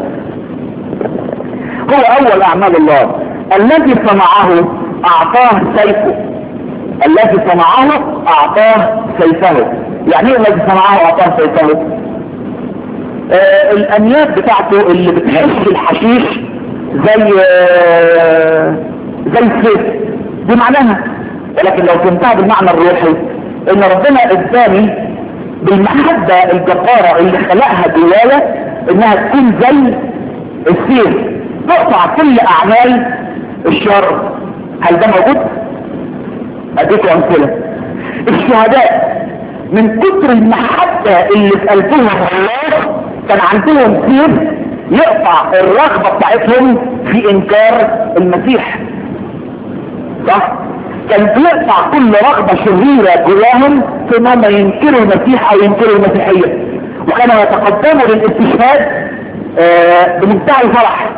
هو اول اعمال الله. الذي صنعه اعطاه سيفه، الذي صنعه اعطاه سيفه. يعني ايه الذي صنعه اعطاه سيفه؟ آه الانياب بتاعته اللي بتحس الحشيش زي آه زي السيف، دي معناها. ولكن لو فهمتها بالمعنى الروحي ان ربنا اداني بالمحبة الجبارة اللي خلقها جوايا انها تكون زي السيف تقطع كل اعمال الشر. هل ده موجود؟ اديكم امثلة. الشهداء من كتر المحبة اللي في قلبهم الله كان عندهم سيف يقطع الرغبة بتاعتهم في انكار المسيح، صح؟ كان بيقطع كل رغبة شريرة جواهم في انهم ينكروا المسيح او ينكروا المسيحية، وكانوا يتقدموا للاستشهاد آه بمنتهى الفرح.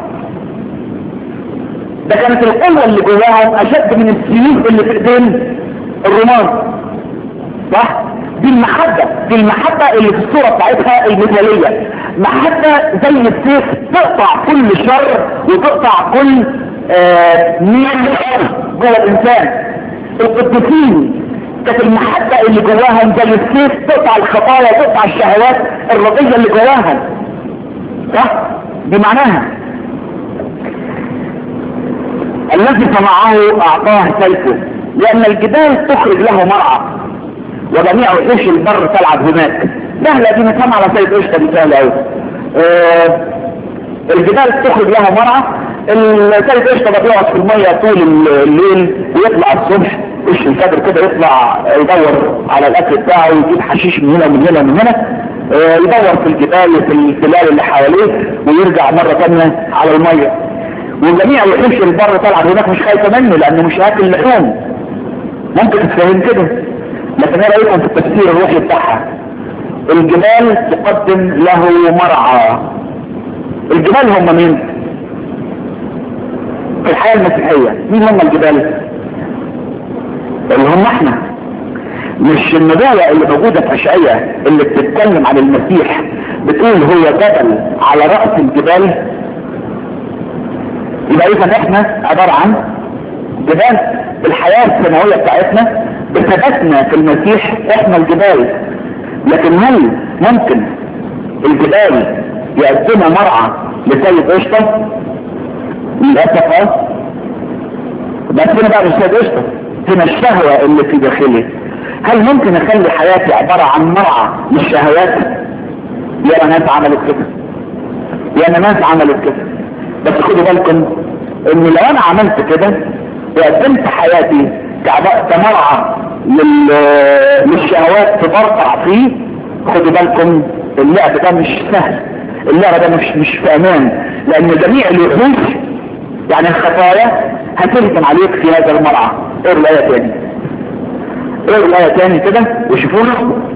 ده كانت القوة اللي جواهم اشد من السيوف اللي في ايدين الرومان، صح؟ دي المحبة، دي المحبة اللي في الصورة بتاعتها المثالية، محبة زي السيف تقطع كل شر وتقطع كل آه ميل جوه الانسان. القديسين كانت المحبة اللي جواهم زي السيف تقطع الخطايا وتقطع الشهوات الرضية اللي جواهم، صح؟ دي معناها. الذي صنعه اعطاه سيفه، لان الجبال تخرج له مرعى وجميع وحوش البر تلعب هناك. سهلة دي نفهم على سيد قشطة، دي سهلة اوي. آه الجبال تخرج له مرعى. السيد قشطة ده بيقعد في المية طول الليل ويطلع الصبح وش الفجر كده يطلع يدور على الاكل بتاعه ويجيب حشيش من هنا من هنا من هنا، آه يدور في الجبال في التلال اللي حواليه ويرجع مرة تانية على المية. وجميع وحوش البر تلعب هناك مش خايفة منه لانه مش هاكل لحوم. ممكن تتفهم كده، لكن ايه رايكم في التفسير الروحي بتاعها؟ الجبال تقدم له مرعى. الجبال هم مين في الحياة المسيحية؟ مين هم الجبال؟ اللي هم احنا. مش النبوة اللي موجودة في اشعياء اللي بتتكلم عن المسيح بتقول هو جبل على رأس الجبال؟ يبقى اذا احنا عبارة عن جبال. الحياة السماوية بتاعتنا بثبتنا في المسيح احنا الجبال. لكن هل ممكن الجبال يقدمها مرعى لسيد قشطة؟ للأسف اه. بس هنا بقى مش سيد قشطة، هنا الشهوة اللي في داخلي. هل ممكن اخلي حياتي عبارة عن مرعى للشهوات؟ يا ناس عملت كده، يعني ناس عملت كده. بس خدوا بالكم ان لو انا عملت كده وقدمت حياتي كمرعى للشهوات تبرطع فيه، خدوا بالكم اللعب ده مش سهل، اللعب ده مش مش في امان، لان جميع الوحوش يعني الخطايا هتهجم عليك في هذا المرعى. ايه الايه تاني؟ ايه الايه تاني كده وشوفونا.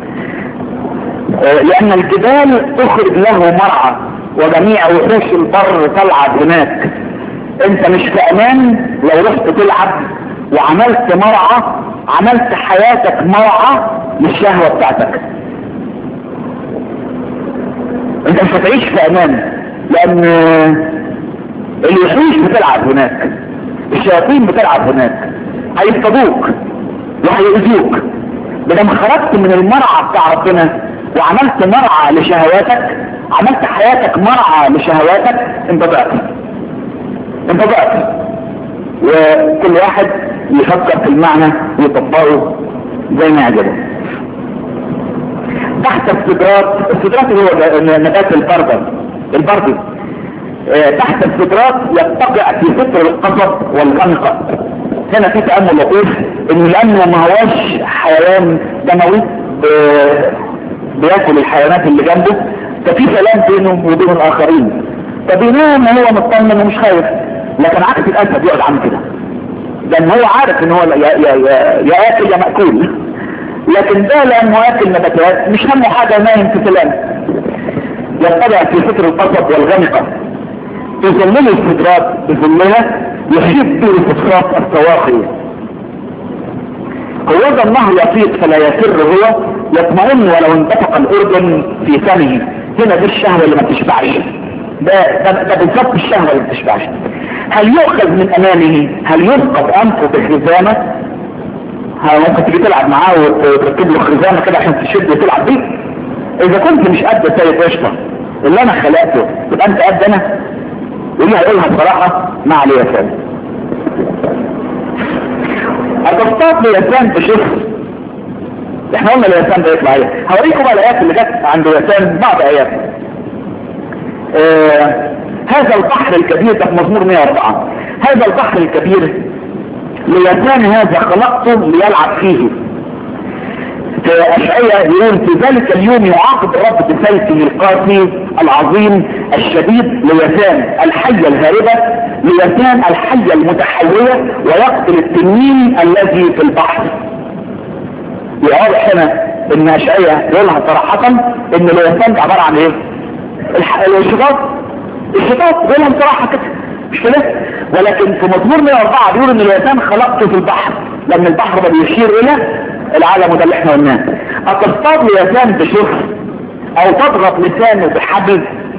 آه لان الجبال تخرج له مرعى وجميع وحوش البر تلعب هناك. انت مش في امان لو رحت تلعب وعملت مرعى، عملت حياتك مرعى للشهوة بتاعتك. انت مش هتعيش في امان، لان الوحوش بتلعب هناك، الشياطين بتلعب هناك، هيصطادوك وهيؤذوك. بدل ما خرجت من المرعى بتاع ربنا وعملت مرعى لشهواتك، عملت حياتك مرعى لشهواتك، انت ضعت انت ضعت. وكل واحد يفكر في المعنى ويطبقه زي ما يعجبه. تحت السدرات، السدرات اللي هو نبات البردة البردي، اه تحت السدرات يتقع في ستر القصب والغنقة. هنا في تأمل لطيف ان لانه ما هواش حيوان دموي اه بياكل الحيوانات اللي جنبه، ففي سلام بينه وبين الاخرين، فبينام هو مطمن ومش خايف. لكن عكس الاسد يقعد عنه كده، لان هو عارف ان هو يا يا يا ياكل يا مأكول. لكن ده لانه اكل نباتات مش همه حاجه، نايم في سلام. يتبع في ستر القصب والغنقه، تظلله السدرات بظلها، يحيط به الفسطاط السواقي. هو ذا النهر يفيض فلا يسر هو، يطمئن ولو انتفق الاردن في فمه. هنا دي الشهوه اللي ما بتشبعش، ده ده, ده بالظبط الشهوه اللي ما بتشبعش. هل يؤخذ من امامه؟ هل يسقط انفه بخزامه؟ ممكن تيجي تلعب معاه وتركب له خزامه كده عشان تشد وتلعب بيه؟ اذا كنت مش قد سيد قشطه اللي انا خلقته يبقى انت قد انا؟ ودي هقولها بصراحه ما عليها فعلا. الضغطات ليسان بشخص، احنا قلنا ليسان ده يطلع ايه؟ هوريكم بقى الايات اللي جت عند ليسان، بعض ايات. آه هذا البحر الكبير، ده في مزمور مئة وأربعة. هذا البحر الكبير ليسان هذا خلقته ليلعب فيه. في أشعياء يقول في ذلك اليوم يعاقب الرب بسيفه القاسي العظيم الشديد ليسان الحية الهاربة، ليسان الحية المتحولة، ويقتل التنين الذي في البحر. واضح هنا ان أشعياء يقولها صراحة ان ليسان عبارة عن ايه؟ الشيطان الشيطان يقولها صراحة كده مش كده؟ ولكن في مزمور مئة وأربعة بيقول ان اليسان خلقته في البحر، لان البحر ده بيشير الى العالم ده اللي احنا قلناه. اتصطاد ليسان بشخص او تضغط لسانه بحبل.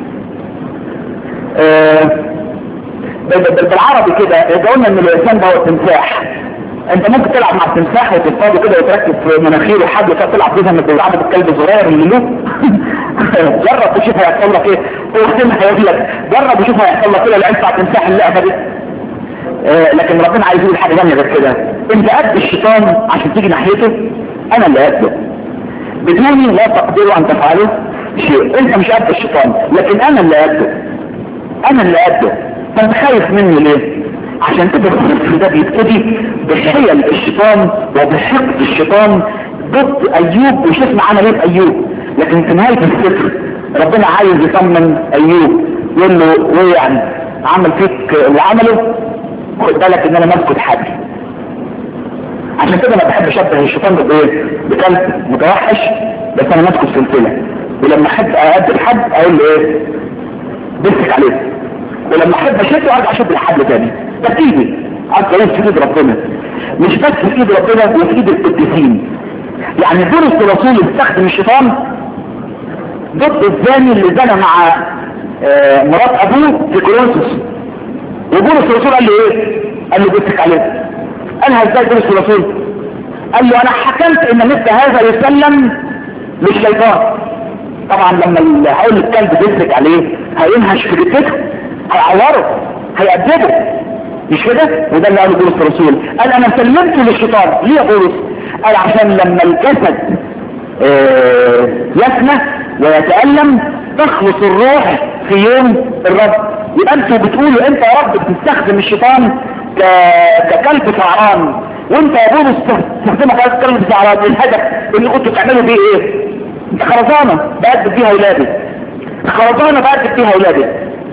آه بالعربي كده اذا قلنا ان اليسان ده هو التمساح، انت ممكن تلعب مع التمساح وتصطاده كده وتركب في مناخيره حبل كده تلعب بيها مثل لعبة الكلب الصغير اللي له. جرب تشوف هيحصل لك ايه، واختم هيقول لك جرب وشوف هيحصل لك ايه لو لعبت على التمساح اللعبه دي. آه لكن ربنا عايز يقول حاجه ثانيه غير كده، انت قد الشيطان عشان تيجي ناحيته، انا اللي قده بدوني لا تقدروا ان تفعلوا شيء. انت مش قد الشيطان لكن انا اللي قده، انا اللي قده. فانت خايف مني ليه؟ عشان كده الصف ده بيبتدي بحيل الشيطان وبحقد الشيطان ضد ايوب، وشفنا عمل ايه ايوب. لكن في نهايه السفر ربنا عايز يطمن ايوب، يقول له ايه يعني عمل فيك اللي عمله، خد بالك ان انا ماسكه حبل. عشان كده ما بحب اشبه الشيطان بايه؟ بكلب متوحش بس انا ماسكه السلسله، ولما احب اقد الحد اقول له ايه؟ بمسك عليه، ولما احب اشده ارجع اشد الحبل تاني. ده في ايدي، اصل ايه في ايد ربنا، مش بس في ايد ربنا وفي ايد القديسين. يعني بولس الرسول استخدم الشيطان ضد الزاني اللي زنى مع آه مرات ابوه في كورنثوس، وبولس الرسول قال له ايه؟ قال له بمسك عليه. قالها ازاي بولس الرسول؟ قال له انا حكمت ان مثل هذا يسلم للشيطان. طبعا لما هقول الكلب بيمسك عليه هينهش في جثته، هيعوره، هيأدبه، مش كده؟ وده اللي قاله بولس الرسول، قال انا سلمته للشيطان. ليه يا بولس؟ قال عشان لما الجسد آه يفنى ويتألم تخلص الروح في يوم الرب. يبقى انتوا بتقولوا انت يا رب بتستخدم الشيطان ك... ككلب سعران، وانت يا بولس تستخدمه ككلب سعران. الهدف اللي كنتوا بتعملوا بيه ايه؟ انت خرزانه بقدم بيها اولادي، خرزانه بقدم بيها اولادي.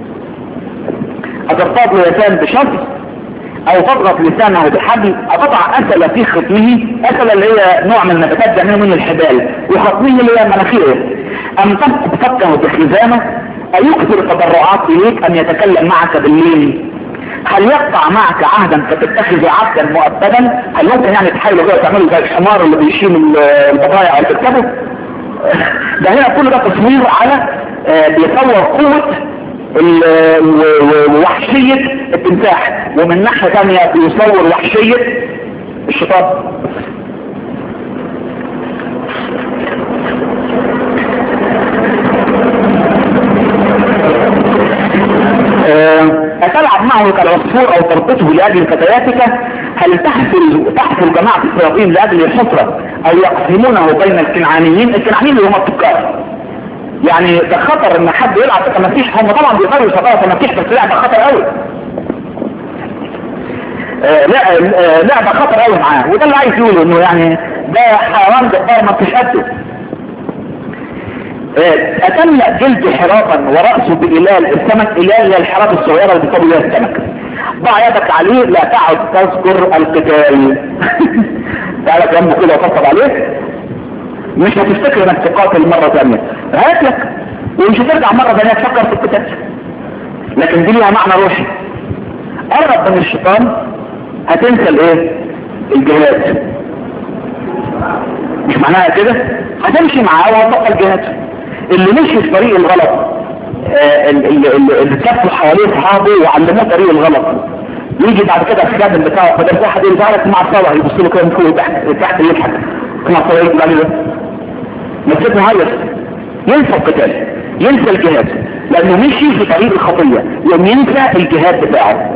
أترتاض لسان بشرط او تضغط لسانه بحبل، اقطع اسل في ختمه. اسل اللي هي نوع من النباتات بيعملوا من الحبال، وختمه اللي هي مناخيره. ام تفقد فكه بخزامه، ايكثر التضرعات اليك، ام يتكلم معك بالليل. هل يقطع معك عهدا فتتخذ عبدا مؤبدا؟ هل ممكن يعني تحاولوا كده تعملوا زي الحمار اللي بيشيل البضائع او تكتبه؟ ده هنا كل ده تصوير على آه بيصور قوة ووحشية التمساح، ومن ناحية ثانية بيصور وحشية الشيطان. أتلعب معه كالعصفور أو تربطه لأجل فتياتك؟ هل تحفل تحفل جماعة الشياطين لأجل الحفرة أو يقسمونه بين الكنعانيين؟ الكنعانيين اللي هم التجار. يعني ده خطر ان حد يلعب تماسيح. هم طبعا بيقدروا يشغلوا تماسيح، بس لعبة خطر قوي. آه لا آه لعبة خطر قوي معاه، وده اللي عايز يقوله، انه يعني ده حيوان جبار ما فيش قده. آه اتملأ جلد حراسا ورأسه بإلال السمك. إلال هي الحراسة الصغيرة اللي بيصابوا بيها السمك. ضع يدك عليه لا تعد تذكر القتال. تعالى جنبه كده وفصل عليه، مش هتفتكر انك تقاتل مرة ثانية. هات لك ومش هترجع مرة ثانية تفكر في القتال. لكن دي لها معنى روحي. قرب من الشيطان هتنسى الايه؟ الجهاد. مش معناها كده؟ هتمشي معاه وهتبقى الجهاد. اللي مشي في طريق الغلط، آه اللي كفوا حواليه صحابه وعلموه طريق الغلط، يجي بعد كده الخادم بتاعه فده واحد يزعلك مع الصلاة يبص له كده من فوق تحت تحت يضحك مع الصلاة يقول عليه ده مسكته هيص، ينسى القتال، ينسى الجهاد، لانه مشي في طريق الخطية، يوم ينسى الجهاد بتاعه.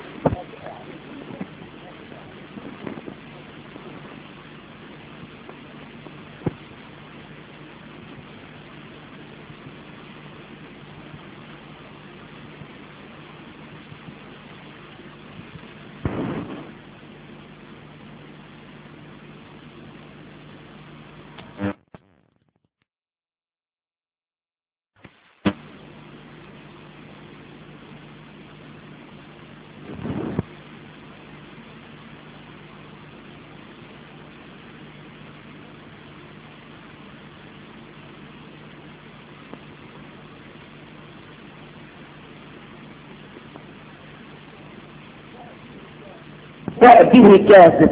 به كاذب.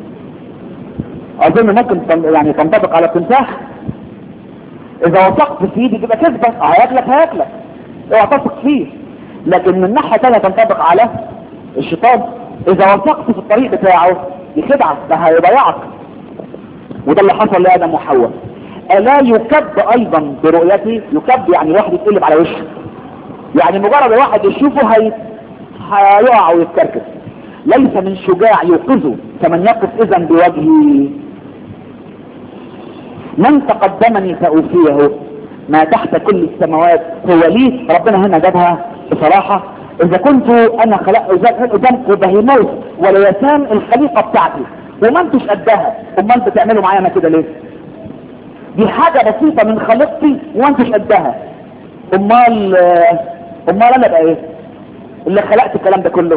اظن ممكن يعني تنطبق على التمساح. اذا وثقت في ايدي تبقى كذبة، هياكلك هياكلك اوعى تثق فيه. لكن من ناحية تانية تنطبق على الشيطان. اذا وثقت في الطريق بتاعه يخدعك، ده هيضيعك. وده اللي حصل لآدم وحواء. الا يكب ايضا برؤيتي؟ يكب يعني واحد يتقلب على وشه، يعني مجرد واحد يشوفه هي... هيقع ويتكركس. ليس من شجاع يوقظه كمن يقف اذا بوجهي. من تقدمني فأوفيه ما تحت كل السماوات هو لي. ربنا هنا جابها بصراحة. اذا كنت انا خلق قدامكم بهيموت وليسان الخليقة بتاعتي وما انتوش قدها، امال بتعملوا معايا انا كده ليه؟ دي حاجة بسيطة من خلقتي وما انتوش قدها. امال امال انا بقى ايه اللي خلقت الكلام ده كله؟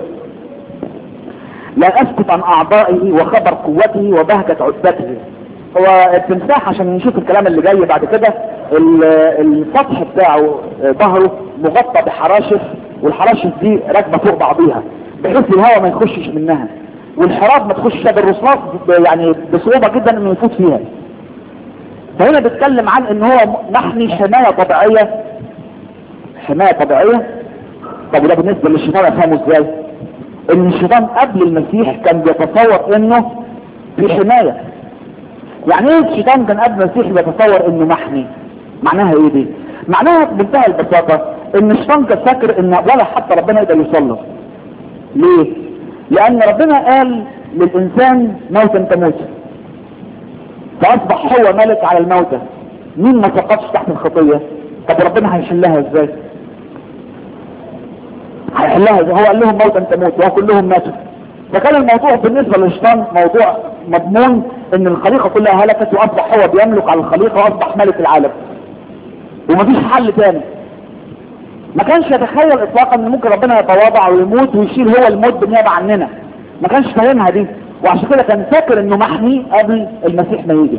لا اسكت عن اعضائه وخبر قوته وبهجة عدته. هو التمساح عشان نشوف الكلام اللي جاي بعد كده، السطح بتاعه ظهره مغطى بحراشف، والحراشف دي راكبه فوق بعضيها بحيث الهواء ما يخشش منها، والحراب ما تخشش بالرصاص يعني بصعوبة جدا انه يفوت فيها. فهنا بيتكلم عن ان هو نحمي حماية طبيعية. حماية طبيعية. طب وده بالنسبة للشيطان افهمه ازاي؟ ان الشيطان قبل المسيح كان بيتصور انه في حماية. يعني ايه الشيطان كان قبل المسيح بيتصور انه محمي؟ معناها ايه دي؟ معناها بمنتهى البساطة ان الشيطان كان فاكر ان ولا حتى ربنا يقدر يوصل. ليه؟ لان ربنا قال للانسان موتا تموت، فاصبح هو ملك على الموتى. مين ما سقطش تحت الخطية؟ طب ربنا هيحلها ازاي؟ هيحلها ازاي؟ هو قال لهم موتا تموت وهو كلهم ماتوا. فكان الموضوع بالنسبة للشيطان موضوع مضمون ان الخليقة كلها هلكت واصبح هو بيملك على الخليقة واصبح ملك العالم ومفيش حل تاني. ما كانش يتخيل اطلاقا ان ممكن ربنا يتواضع ويموت ويشيل هو الموت بالنيابة عننا، ما كانش فاهمها دي، وعشان كده كان فاكر انه محمي قبل المسيح ما يجي.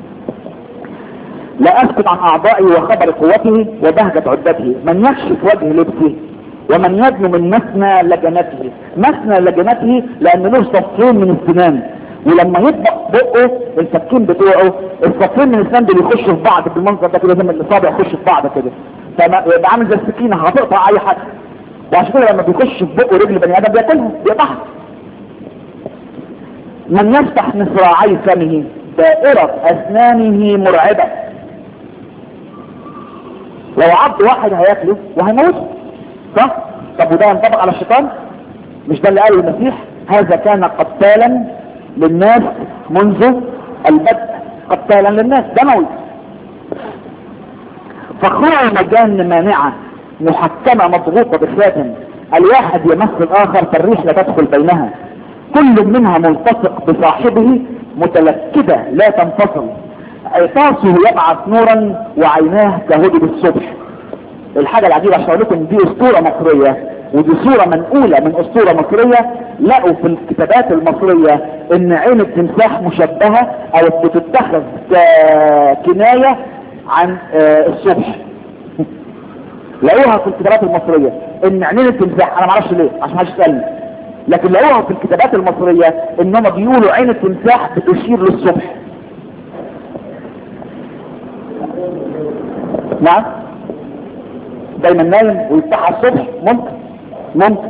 لا اسكت عن اعضائي وخبر قوته وبهجة عدته، من يكشف وجه لبسه ومن يدنو من مثنى لجنته. مثنى لجنته لان له صفين من السنان، ولما يطبق بقه الفكين بتوعه الصفين من السنان دول يخشوا في بعض بالمنظر ده كده، زي ما الاصابع يخش في بعض كده، فيبقى عامل زي السكينه هتقطع اي حد. وعشان كده لما بيخش في بقه رجل بني ادم بياكلها بيقطعها. من يفتح مصراعي فمه دائرة اسنانه مرعبة. لو عض واحد هياكله وهيموته، صح؟ طب وده ينطبق على الشيطان؟ مش ده اللي قاله المسيح؟ هذا كان قتالا للناس منذ البدء، قتالا للناس دموي. فخرع مجان مانعة محكمة مضغوطة بخاتم، الواحد يمس الاخر فالريح لا تدخل بينها، كل منها ملتصق بصاحبه متلكدة لا تنفصل، عطاسه يبعث نورا وعيناه كهدب الصبح. الحاجة العجيبة عشان اقول لكم دي اسطورة مصرية ودي صورة منقولة من اسطورة مصرية. لقوا في الكتابات المصرية ان عين التمساح مشبهة او بتتخذ كناية عن الصبح. لقوها في الكتابات المصرية ان عينين التمساح، انا معرفش ليه عشان محدش يسألني، لكن لقوها في الكتابات المصرية انهم بيقولوا عين التمساح بتشير للصبح. نعم دايما نايم ويفتحها الصبح، ممكن ممكن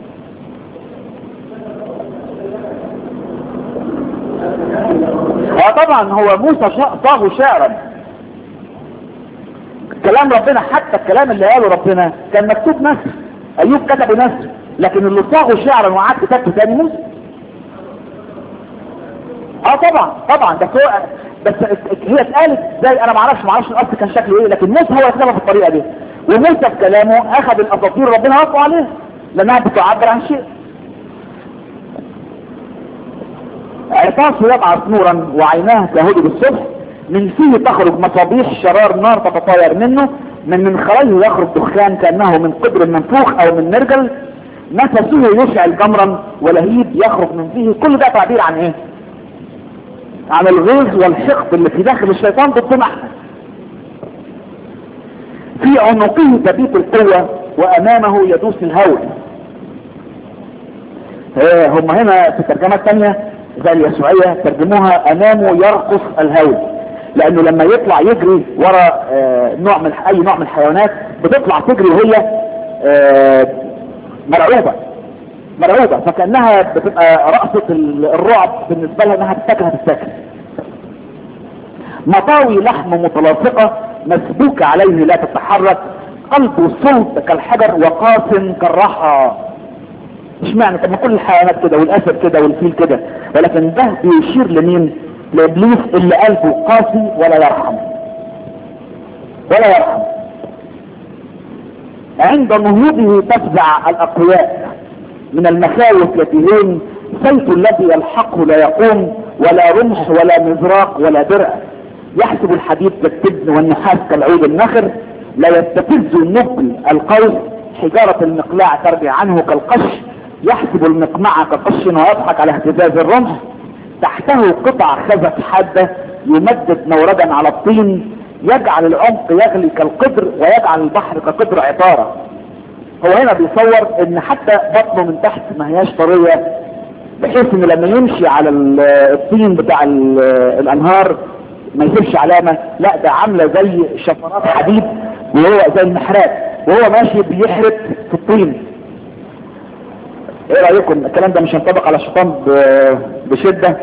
اه طبعا. هو موسى صاغه شعرا، كلام ربنا، حتى الكلام اللي قاله ربنا كان مكتوب نثر، ايوب كتبه نثر، لكن اللي صاغه شعرا وقعد كتابته تاني موسى. اه طبعا طبعا بس هو بس هي اتقالت ازاي انا ما اعرفش ما اعرفش الاصل كان شكله ايه، لكن موسى هو كتبها في الطريقه دي. وموسى في كلامه اخذ الاساطير ربنا وقفوا عليها لانها بتعبر عن شيء. عطاسه يبعث نورا وعيناه كهدب الصبح، من فيه تخرج مصابيح شرار نار تتطاير منه، من منخريه يخرج دخان كانه من قدر منفوخ او من مرجل، نفسه يشعل جمرا ولهيب يخرج من فيه. كل ده تعبير عن ايه؟ عن الغيظ والحقد اللي في داخل الشيطان ضدنا احنا. في عنقه تبيت القوة وامامه يدوس الهول. اه هم هنا في الترجمة الثانية زي اليسوعية ترجموها امامه يرقص الهول، لانه لما يطلع يجري ورا اه نوع من اي نوع من الحيوانات بتطلع تجري وهي اه مرعوبة مرعوبة، فكأنها بتبقى رقصة الرعب بالنسبة لها انها تتاكل هتتاكل. مطاوي لحم متلاصقة مسبوكة عليه لا تتحرك، قلبه صلب كالحجر وقاس كالرحى. اشمعنى؟ طب ما كل الحيوانات كده والاسد كده والفيل كده، ولكن ده بيشير لمين؟ لابليس اللي قلبه قاسي ولا يرحم ولا يرحم. عند نهوضه تفزع الاقوياء من المخاوف يتيهون، سيف الذي يلحقه لا يقوم ولا رمح ولا مزراق ولا درع، يحسب الحديد كالتبن والنحاس كالعود النخر، لا يستفز النبل القوس، حجارة المقلاع ترجع عنه كالقش، يحسب المقمع كقش ويضحك على اهتزاز الرمح، تحته قطع خزف حادة يمدد موردا على الطين، يجعل العمق يغلي كالقدر ويجعل البحر كقدر عطارة. هو هنا بيصور ان حتى بطنه من تحت ما هياش طرية، بحيث ان لما يمشي على الطين بتاع الانهار ما يسيبش علامة، لا ده عاملة زي شفرات حديد وهو زي المحرات وهو ماشي بيحرق في الطين. ايه رأيكم؟ الكلام ده مش ينطبق على الشيطان بشدة؟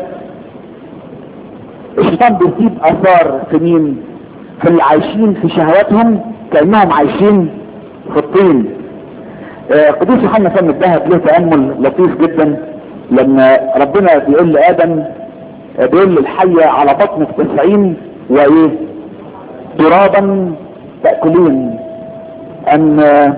الشيطان بيسيب اثار في مين؟ في اللي عايشين في شهواتهم كأنهم عايشين في الطين. قديس يوحنا فم الذهب له تأمل لطيف جدا لما ربنا بيقول لآدم، بيقول للحية على بطنك تسعين وايه ترابا تأكلين، ان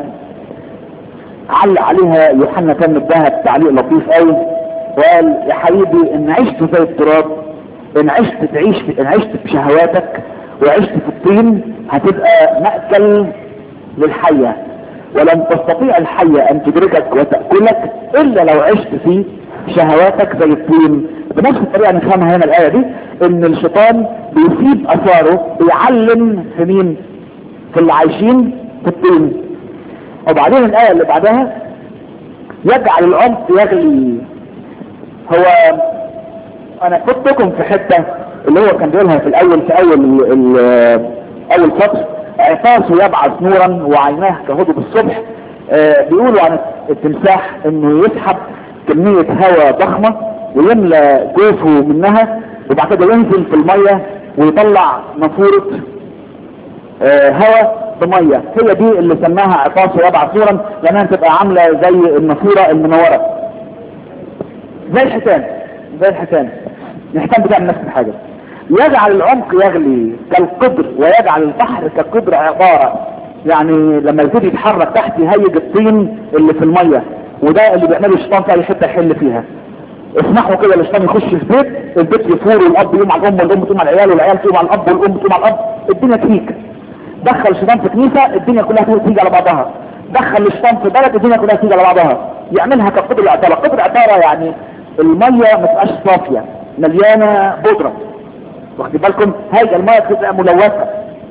علق عليها يوحنا كان الذهب تعليق لطيف قوي وقال يا حبيبي ان عشت زي التراب، ان عشت تعيش في ان عشت بشهواتك وعشت في الطين هتبقى مأكل للحية، ولن تستطيع الحية ان تدركك وتأكلك الا لو عشت في شهواتك زي الطين. بنفس الطريقة نفهمها هنا الآية دي، ان الشيطان بيسيب اثاره بيعلم في مين؟ في اللي عايشين في الطين. وبعدين الآية اللي بعدها يجعل العمق يغلي. هو انا كنت لكم في حتة اللي هو كان بيقولها في الاول في اول ال اول سطر، عطاسه يبعث نورا وعيناه كهدب الصبح. آه بيقولوا عن التمساح انه يسحب كمية هواء ضخمة ويملى جوفه منها وبعد كده ينزل في المية ويطلع نافورة آه هواء بمية. هي دي اللي سماها عطاسه يبعث نورا، لانها تبقى عاملة زي النافورة المنورة زي الحيتان زي الحيتان الحيتان بتعمل نفس الحاجة. يجعل العمق يغلي كالقدر ويجعل البحر كقدر عبارة، يعني لما يبتدي يتحرك تحت يهيج الطين اللي في المية، وده اللي بيعمله الشيطان في اي حته يحل فيها. اسمحوا كده الشيطان يخش في بيت، البيت يفور والاب يقوم على الام والام تقوم على العيال والعيال تقوم على الاب والام تقوم على الاب، الدنيا تهيج. دخل الشيطان في كنيسه الدنيا كلها تيجي على بعضها، دخل الشيطان في بلد الدنيا كلها تيجي على بعضها، يعملها كقدر عباره. قدر عباره يعني الميه ما تبقاش صافيه مليانه بودره، واخدين بالكم؟ هاي الميه تبقى ملوثه.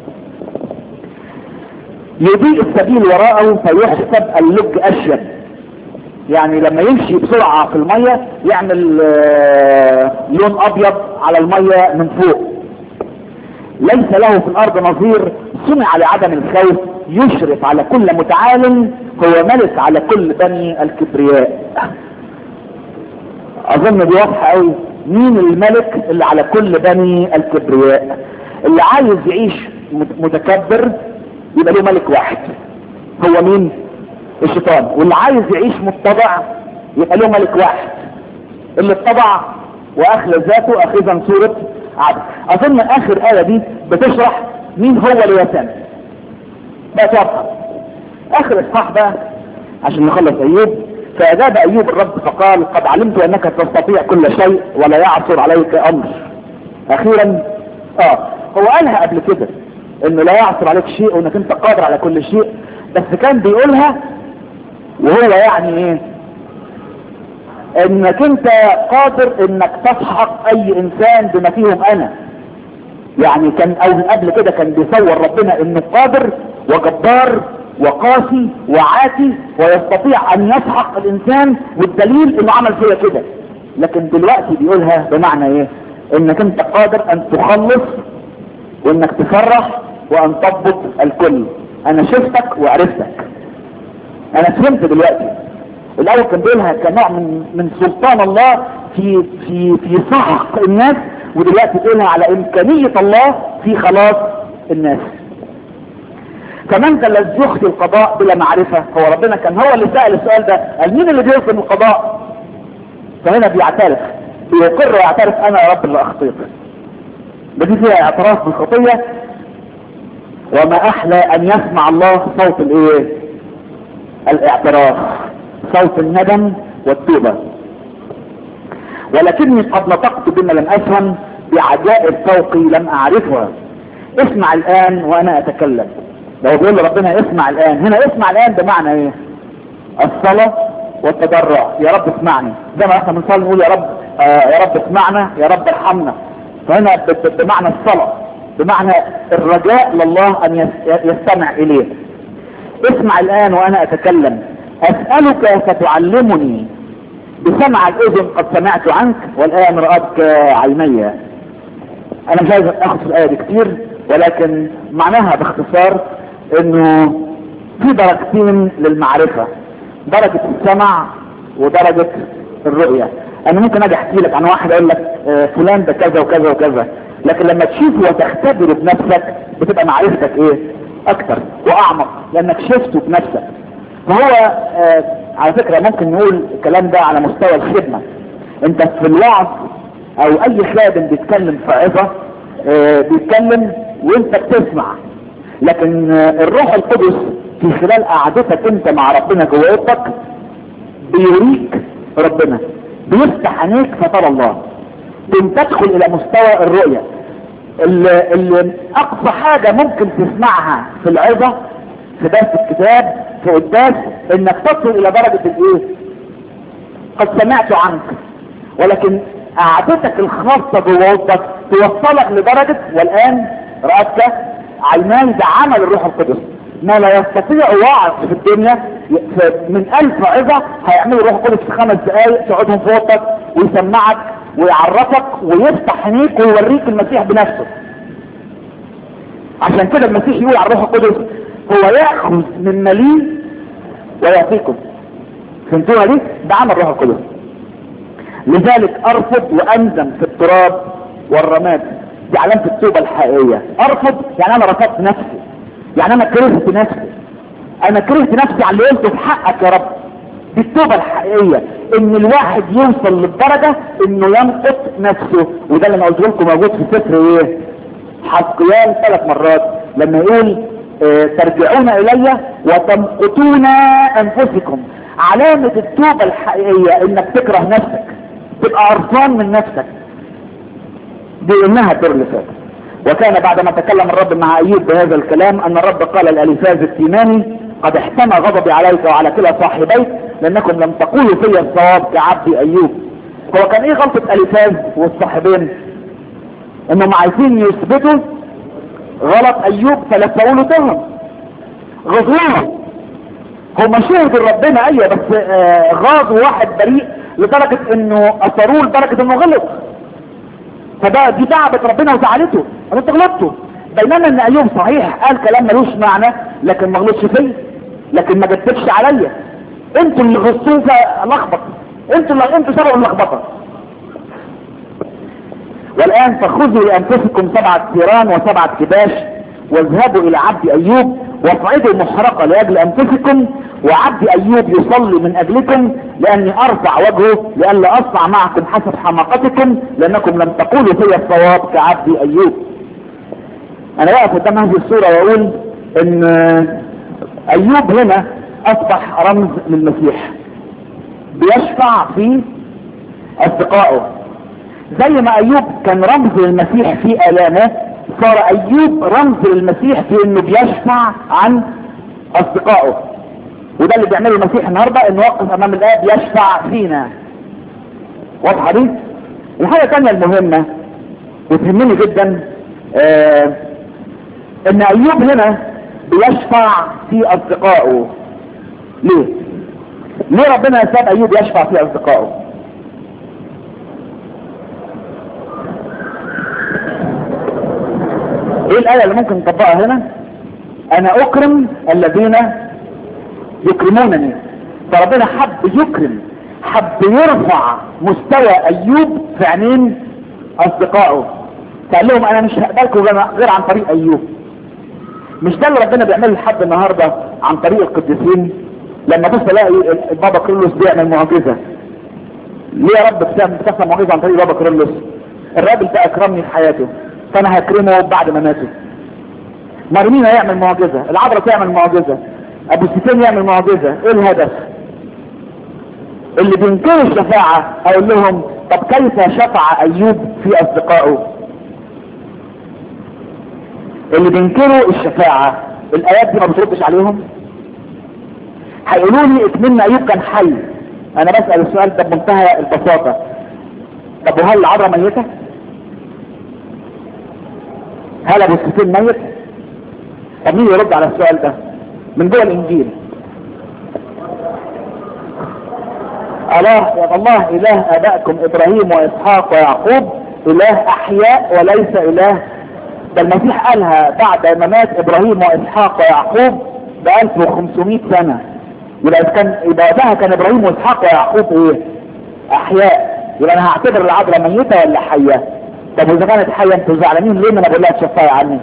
يضيء السبيل وراءه فيحسب اللج اشيب، يعني لما يمشي بسرعة في المية يعمل لون ابيض على المية من فوق. ليس له في الارض نظير، صنع لعدم الخوف، يشرف على كل متعال، هو ملك على كل بني الكبرياء. اظن دي واضحة قوي، مين الملك اللي على كل بني الكبرياء؟ اللي عايز يعيش متكبر يبقى له ملك واحد، هو مين؟ الشيطان. واللي عايز يعيش متضع يبقى له ملك واحد، اللي اتضع واخلى ذاته اخذا صورة عبد. اظن اخر آية دي بتشرح مين هو ليتان بقى واضحة. اخر اصحاح بقى عشان نخلص ايوب. فاجاب ايوب الرب فقال قد علمت انك تستطيع كل شيء ولا يعثر عليك امر. اخيرا اه هو قالها قبل كده انه لا يعثر عليك شيء وانك انت قادر على كل شيء، بس كان بيقولها وهو يعني ايه؟ انك انت قادر انك تسحق اي انسان بما فيهم انا. يعني كان او قبل كده كان بيصور ربنا انه قادر وجبار وقاسي وعاتي ويستطيع ان يسحق الانسان، والدليل انه عمل فيها كده. لكن دلوقتي بيقولها بمعنى ايه؟ انك انت قادر ان تخلص وانك تفرح وان تضبط الكل. انا شفتك وعرفتك، انا فهمت دلوقتي. الاول كان بيقولها كنوع من من سلطان الله في في في سحق الناس، ودلوقتي بيقولها على امكانية الله في خلاص الناس. كمان ده الذي يخفي القضاء بلا معرفة، هو ربنا كان هو اللي سأل السؤال ده، قال مين اللي بيخفي القضاء؟ فهنا بيعترف، بيقر ويعترف انا يا رب اللي اخطيت. بدي فيها اعتراف بالخطية. وما احلى ان يسمع الله صوت الايه؟ الاعتراف، صوت الندم والتوبة. ولكني قد نطقت بما لم افهم، بعجائب فوقي لم اعرفها. اسمع الان وانا اتكلم. لو بيقول ربنا اسمع الان، هنا اسمع الان بمعنى ايه؟ الصلاة والتضرع. يا رب اسمعني، زي ما احنا بنصلي نقول يا رب آه يا رب اسمعنا، يا رب ارحمنا. فهنا بمعنى الصلاة، بمعنى الرجاء لله ان يستمع اليه. اسمع الان وانا اتكلم، اسألك فتعلمني، بسمع الاذن قد سمعت عنك والان رأتك عيني. انا مش عايز اخذ في الايه دي كتير، ولكن معناها باختصار انه في درجتين للمعرفة، درجة السمع ودرجة الرؤية. انا ممكن اجي احكي لك عن واحد اقول لك آه فلان ده كذا وكذا وكذا، لكن لما تشوفه وتختبره بنفسك بتبقى معرفتك ايه؟ اكتر واعمق، لانك شفته بنفسك. فهو آه على فكرة ممكن نقول الكلام ده على مستوى الخدمة. انت في الوعظ او اي خادم بيتكلم في عظة آه بيتكلم وانت بتسمع، لكن الروح القدس في خلال قعدتك انت مع ربنا جوه اوضتك بيوريك ربنا، بيفتح عينيك فترى الله، تدخل الى مستوى الرؤية. اللي, اللي اقصى حاجة ممكن تسمعها في العظة في درس الكتاب في قداس انك تصل الى درجة الايه؟ قد سمعت عنك. ولكن قعدتك الخاصة جوه اوضتك توصلك لدرجة والان رأتك عيناي، ده عمل الروح القدس. ما لا يستطيع واعظ في الدنيا من الف عظة هيعملوا الروح القدس في خمس دقايق تقعدهم في اوضتك ويسمعك ويعرفك ويفتح عينيك ويوريك المسيح بنفسه. عشان كده المسيح يقول على الروح القدس هو يأخذ من مليء ويعطيكم. فهمتوها دي؟ ده عمل الروح القدس. لذلك ارفض وانزم في التراب والرماد، دي علامة التوبة الحقيقية. ارفض يعني انا رفضت نفسي، يعني انا كرهت نفسي، انا كرهت نفسي على اللي قلته في حقك يا رب. دي التوبة الحقيقية، ان الواحد يوصل للدرجة انه ينقط نفسه. وده اللي انا قلت لكم موجود في سفر ايه؟ حزقيال ثلاث مرات لما يقول اه ترجعون الي وتمقتون انفسكم. علامة التوبة الحقيقية انك تكره نفسك، تبقى عرفان من نفسك، دي انها ترلفات. وكان بعدما تكلم الرب مع ايوب بهذا الكلام ان الرب قال لأليفاز التيماني قد احتمى غضبي عليك وعلى كلا صاحبيك لانكم لم تقولوا في الصواب كعبد ايوب. هو كان ايه غلطة أليفاز والصاحبين؟ انهم عايزين يثبتوا غلط ايوب فلفقوا له تهم، غضوه. هم شهدوا ربنا ايوه بس آه غاضوا واحد بريء لدرجة انه اثروه لدرجة انه غلط، فده دي تعبت ربنا وزعلته. انا انت غلطته، بينما ان ايوب صحيح قال كلام ملوش معنى لكن ما غلطش فيا، لكن ما جدفش عليا. انتوا اللي غصتوه فلخبط، انتوا اللي انتوا سببوا اللخبطه. والان فخذوا لانفسكم سبعة ثيران وسبعة كباش واذهبوا الى عبد ايوب واصعدوا محرقة لاجل انفسكم وعبد ايوب يصلي من اجلكم لاني ارفع وجهه لئلا اصنع معكم حسب حماقتكم لانكم لم تقولوا في الصواب كعبد ايوب. انا واقف قدام هذه الصورة واقول ان ايوب هنا اصبح رمز للمسيح، بيشفع في اصدقائه. زي ما ايوب كان رمز للمسيح في الامه، صار ايوب رمز للمسيح في انه بيشفع عن اصدقائه. وده اللي بيعمله المسيح النهارده، انه يوقف امام الاب يشفع فينا. واضحه دي؟ الحاجه الثانيه المهمه وتهمني جدا آه ان ايوب هنا بيشفع في اصدقائه. ليه؟ ليه ربنا ساب ايوب يشفع في اصدقائه؟ ايه الآية اللي ممكن نطبقها هنا؟ انا اكرم الذين يكرمونني. فربنا حب يكرم، حب يرفع مستوى ايوب في عينين اصدقائه، فقال لهم انا مش هقبلكم غير عن طريق ايوب. مش ده اللي ربنا بيعمله لحد النهارده عن طريق القديسين؟ لما بص الاقي بابا كرولوس بيعمل معجزه، ليه يا رب بتعمل معجزه عن طريق بابا كرولوس؟ الراجل ده اكرمني في حياته فانا هكرمه بعد ما ماته. مرمينا يعمل معجزه، العذراء تعمل معجزه، ابو سفيان يعمل معجزه. ايه الهدف؟ اللي بينكروا الشفاعه اقول لهم طب كيف شفع ايوب في اصدقائه؟ اللي بينكروا الشفاعه الايات دي ما بتردش عليهم. هيقولوا لي اتمنى ايوب كان حي. انا بسال السؤال ده بمنتهى البساطه، طب وهل العذراء ميته؟ هل ابو سفيان ميت؟ طب مين يرد على السؤال ده من جوه الانجيل؟ الله يا الله اله ابائكم ابراهيم واسحاق ويعقوب اله احياء وليس اله. ده المسيح قالها بعد ما مات ابراهيم واسحاق ويعقوب ب ألف وخمسمائة سنه. يبقى كان يبقى ده كان ابراهيم واسحاق ويعقوب ايه؟ احياء. يبقى انا هعتبر العذراء ميته ولا حيه؟ طب واذا كانت حيه انتوا زعلانين ليه؟ ما انا بقول لها تشفعي عني.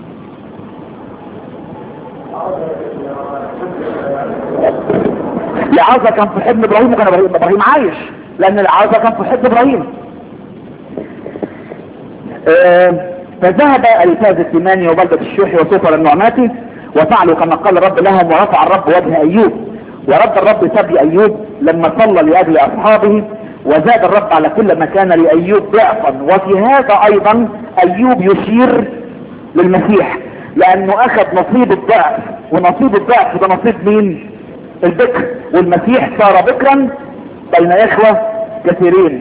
العذراء كان في حضن ابراهيم وكان ابراهيم عايش، لان العذراء كان في حضن ابراهيم. آه فذهب الفاز التيماني وبلدة الشوحي وسفر النعماتي وفعلوا كما قال الرب لهم، ورفع الرب وجه ايوب ورد الرب سبي ايوب لما صلى لاجل اصحابه، وزاد الرب على كل ما كان لايوب ضعفا. وفي هذا ايضا ايوب يشير للمسيح، لانه اخذ نصيب الضعف، ونصيب الضعف ده نصيب مين؟ البكر، والمسيح صار بكرا بين اخوة كثيرين.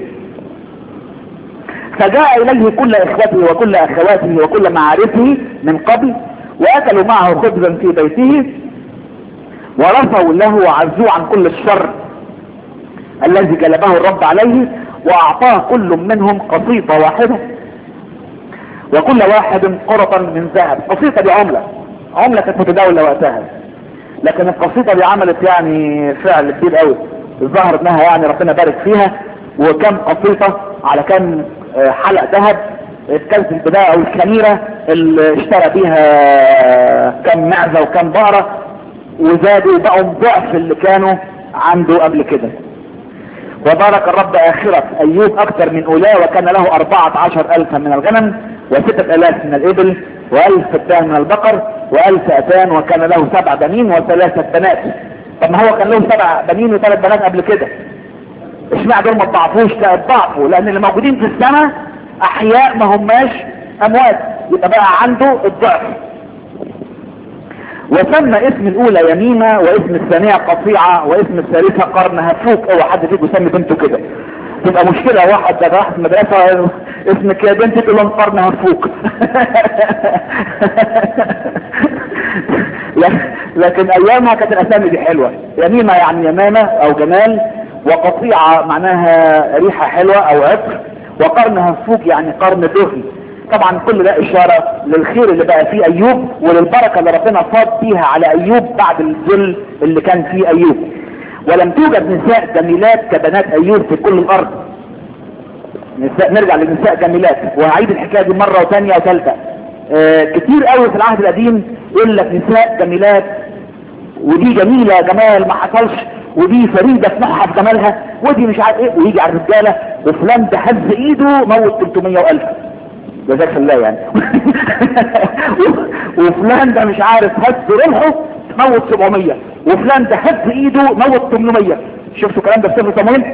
فجاء اليه كل اخوته وكل اخواته وكل معارفه من قبل، واكلوا معه خبزا في بيته، ورفعوا له وعزوه عن كل الشر الذي جلبه الرب عليه، واعطاه كل منهم قصيطة واحدة وكل واحد قرطا من ذهب. قصيطة دي عملة عملة كانت متداولة وقتها، لكن القصيطة دي عملت يعني فعل كبير قوي، الظاهر انها يعني ربنا بارك فيها. وكم قصيطة على كم حلق ذهب كانت البداية او الكاميرا اللي اشترى بيها كم معزة وكم بقرة، وزادوا بقوا ضعف اللي كانوا عنده قبل كده. وبارك الرب آخرة أيوب أكثر من أولاه، وكان له أربعة عشر ألفا من الغنم وستة ألاف من الإبل وألف فتان من البقر وألف أتان، وكان له سبع بنين وثلاثة بنات. طب ما هو كان له سبع بنين وثلاث بنات قبل كده، اشمعنى دول ما تضعفوش؟ لا اتضعفوا، لأن اللي موجودين في السماء أحياء ما هماش أموات، يبقى بقى عنده الضعف. وسمى اسم الاولى يميمة، واسم الثانية قطيعة، واسم الثالثة قرن هفوك. اوعى حد فيكم يسمي بنته كده، تبقى مشكلة. واحد ده راح مدرسة اسمك يا بنتي تقول لهم قرن هفوك. لكن ايامها كانت الاسامي دي حلوة. يميمة يعني يمامة او جمال، وقطيعة معناها ريحة حلوة او عطر، وقرن هفوك يعني قرن دهن. طبعا كل ده اشارة للخير اللي بقى فيه ايوب، وللبركة اللي ربنا صاد فيها على ايوب بعد الذل اللي كان فيه ايوب. ولم توجد نساء جميلات كبنات ايوب في كل الارض. نساء، نرجع للنساء جميلات، وهعيد الحكاية دي مرة وثانية وثالثة. آه كتير قوي في العهد القديم يقول لك نساء جميلات، ودي جميلة جمال ما حصلش، ودي فريدة في نوعها في جمالها، ودي مش عارف ايه، ويجي على الرجالة وفلان ده هز ايده موت ثلاثمية والف جزاك الله يعني. وفلان ده مش عارف هز رمحه موت سبعمية، وفلان ده هز ايده موت ثمانمية. شفتوا الكلام ده في سفر صموئيل؟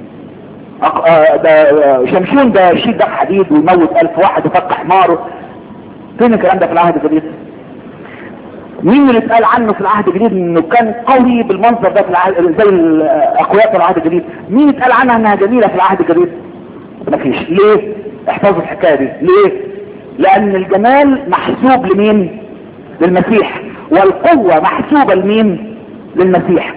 ده شمشون ده شيد ده حديد ويموت الف واحد وفك حماره. فين الكلام ده في العهد الجديد؟ مين اللي اتقال عنه في العهد الجديد انه كان قوي بالمنظر ده في العهد زي الاقوياء في العهد الجديد؟ مين اتقال عنها انها جميلة في العهد الجديد؟ مفيش. ليه؟ احفظوا الحكاية دي. ليه؟ لان الجمال محسوب لمين؟ للمسيح، والقوة محسوبة لمين؟ للمسيح.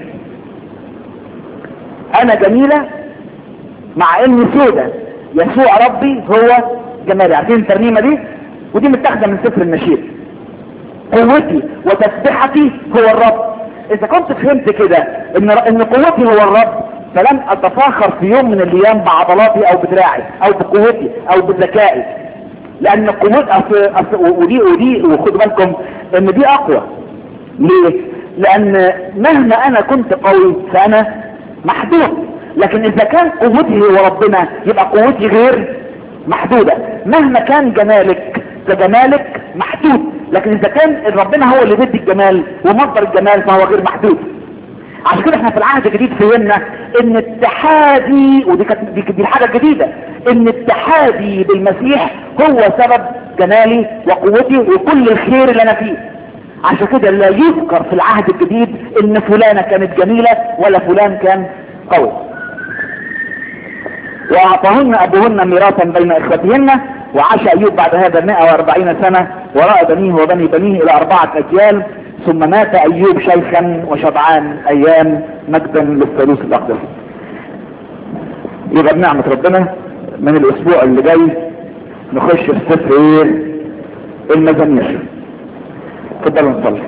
انا جميلة مع اني سودة، يسوع ربي هو جمالي. عارفين الترنيمة دي؟ ودي متاخدة من سفر النشيد. قوتي وتسبحتي هو الرب. اذا كنت فهمت كده ان ان قوتي هو الرب، فلن اتفاخر في يوم من الايام بعضلاتي او بدراعي او بقوتي او بذكائي، لان قوت ودي ودي وخدوا بالكم ان دي اقوى. ليه؟ لان مهما انا كنت قوي فانا محدود، لكن اذا كان قوتي هو ربنا يبقى قوتي غير محدودة. مهما كان جمالك فجمالك محدود، لكن اذا كان ربنا هو اللي بيدي الجمال ومصدر الجمال فهو غير محدود. عشان كده احنا في العهد الجديد فهمنا ان اتحادي، ودي كانت دي الحاجة الجديدة، ان اتحادي بالمسيح هو سبب جمالي وقوتي وكل الخير اللي انا فيه. عشان كده لا يذكر في العهد الجديد ان فلانة كانت جميلة ولا فلان كان قوي. واعطاهن ابوهن ميراثا بين اخوتهن، وعاش ايوب بعد هذا مئة واربعين سنة وراء بنيه وبني بنيه الى اربعة اجيال، ثم مات ايوب شيخا وشبعان ايام، مجدا للثالوث الاقدس. يبقى بنعمة ربنا من الاسبوع اللي جاي نخش في سفر ايه؟ المزامير. تفضلوا نصلي.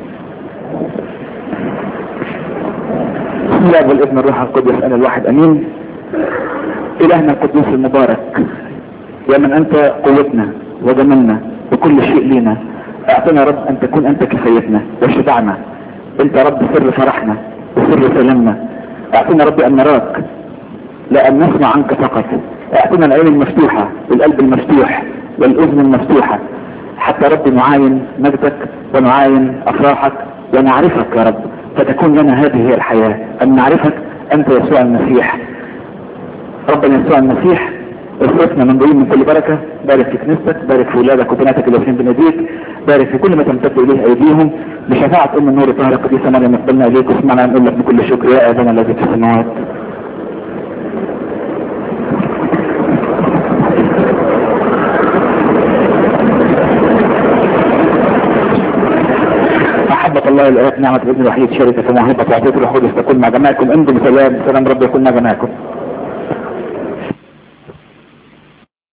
بسم الله والابن الروح القدس انا الواحد امين. الهنا القدوس المبارك، يا من انت قوتنا وجمالنا وكل شيء لينا، اعطنا رب ان تكون انت كفايتنا وشبعنا. انت رب سر فرحنا وسر سلامنا. اعطنا رب ان نراك لا ان نسمع عنك فقط. اعطنا العين المفتوحة والقلب المفتوح والأذن المفتوحة حتى رب نعاين مجدك ونعاين أفراحك ونعرفك يا رب، فتكون لنا هذه هي الحياة أن نعرفك أنت يسوع المسيح. ربنا يسوع المسيح اصرفنا من ضيوم من كل بركة، بارك في كنيستك، بارك في ولادك وبناتك اللي واقفين بناديك، بارك في كل ما تمتد اليه ايديهم، بشفاعة ام النور طاهرة القديسة مريم اقبلنا اليك واسمعنا نقول لك بكل شكر يا ابانا الذي في السماوات. محبة الله الآب نعمة الابن الوحيد شركة وموهبة وعطية الروح القدس تكون مع جماعكم. انتم بسلام، سلام رب يكون مع جماعكم.